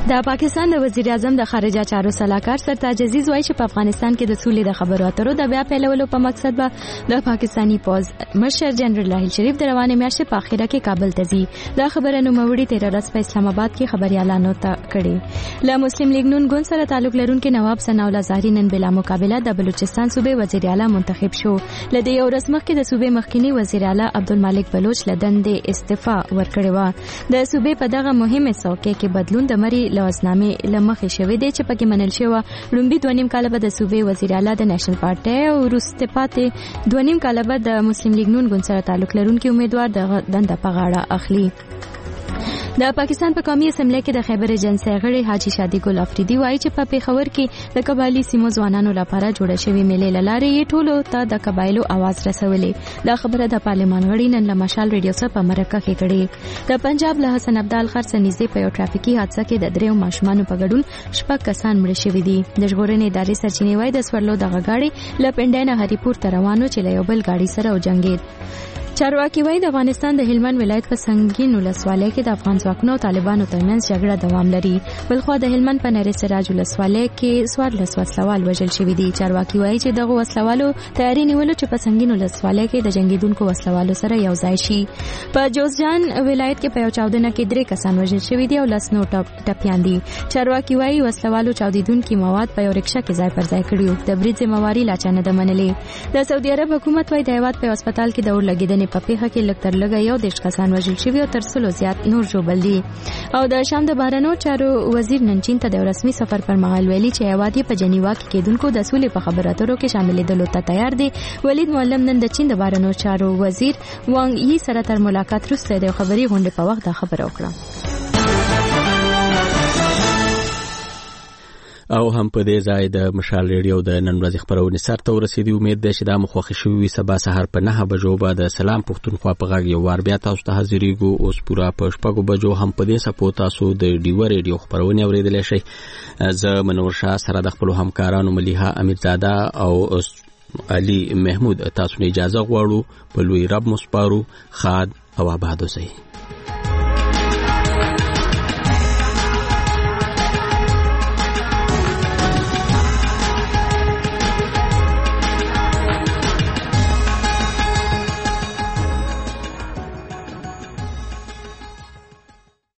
د پاکستان د وزیر اعظم د خارجه چارو سلاکار سرتاج عزیز وایي چې په افغانستان کې د سولې د خبرو اترو د بیا پیلولو په مقصد به د پاکستانی پوز مشر جنرال راحیل شریف د روانې میاشتې په اخره کې کابل ته ځي. دا خبره نوموړي 13 ورځ په اسلام آباد کې خبريالانو ته کړې. له مسلم لیگ نون ګوند سره تعلق لرونکي نواب ثناء الله زهري نن بلا مقابله د بلوچستان صوبې وزیر اعلی منتخب شو. لدې یو ورځ مخکې د صوبې مخکینی وزیر اعلی عبدالمالک بلوچ له دندې استعفا ورکړې و. د صوبې په دغه مهمه څوکۍ کې بدلون د مری لوزنامې لمخې شوې دي چې پکې منل شوی لومبي 2.5 کال بعد د صوبې وزیر اعلی د نېشنل پارټي او وروسته پاتې 2.5 کال بعد د مسلم لیگ نون ګوند سره تعلق لرونکي امیدوار د دنده په غاړه اخلي. د پاکستان په قومي اسمبلی کې د خیبر ایجنسی غړي حاجی شادي ګل افریدي وایي چې په پیښور کې د قبایلی سیمو ځوانانو لپاره جوړه شوې میلې لاره یې ټولو ته د قبایلو आवाज رسولې. دا خبره د پارلمان غړي نن له مشال ریډیو سره په مرکه کې کړې. د پنجاب له حسن عبدال خر سره نږدې په یو ټرافیکي حادثه کې د 3 ماشومانو په ګډون 6 کسان مړ شوي دي. د ژغورنې ادارې سرچینې وایي د سورلو دغه غاړي له پنډای نه هریپور ته روانو چې له یو بل غاړي سره وجنګید. چارواکي وایي د افغانستان د هلمند ولایت په سنگین ولسوالۍ کې د افغان ځواکونو او طالبانو ترمنځ جګړه دوام لري. بلخو د هلمند په نری سراج ولسوالۍ کې 14 وسلوال وژل شوي دي. چارواکي وایي چې دغه وسلوالو تیاری نیولو چې په سنگین ولسوالۍ کې د جنگیدونکو وسلوالو سره یو ځای شي. په جوزجان ولایت کې په یو چاودنه کې 3 کسان وژل شوي دي او 10 نور ټپیان دي. چارواکي وایي وسلوالو چاودیدونکو مواد په یو رکشا کې ځای پر ځای کړیو. د برید ذمہواری لا چانه د منلې. د سعودي عرب حکومت وایي د هیواد په هسپتال کې د اور لګیدنې په پیښه کې لکتر لګا یو د کسان وژل شوي او تر 100 زیات نور ژوبل دي. او د شام د بهرنیو چارو وزیر نن چین ته د رسمي سفر پر مهال ویلي چې هیواد په جنیوا کې کېدونکو د سولې په خبرو اترو کې شاملېدلو ته تیار دي. ولید معلم نن د چین د بهرنیو چارو وزیر وانګ یي سره تر ملاقات وروسته د خبري غونډې په وخت دا خبره وکړه.
او هم په دې ځای د مشال ریډیو د نن ورځې خبرونه سره ورسېدي. امید ده چې دا مخوښ شوي سبا سحر په 9 بجو به د سلام پښتونخوا په غږ یو وار بیا تاسو ته حاضرېږو. اوس پورا په 6 بجو هم په دې سپو تاسو د ډیو ریډیو خبرونه اورېدلی شئ. زه منور شاه سره د خپل همکارانو ملیحه امیرزاده او علي محمود تاسو نه اجازه غواړو. په لوی رب مو سپارو. خاد او آباد اوسئ.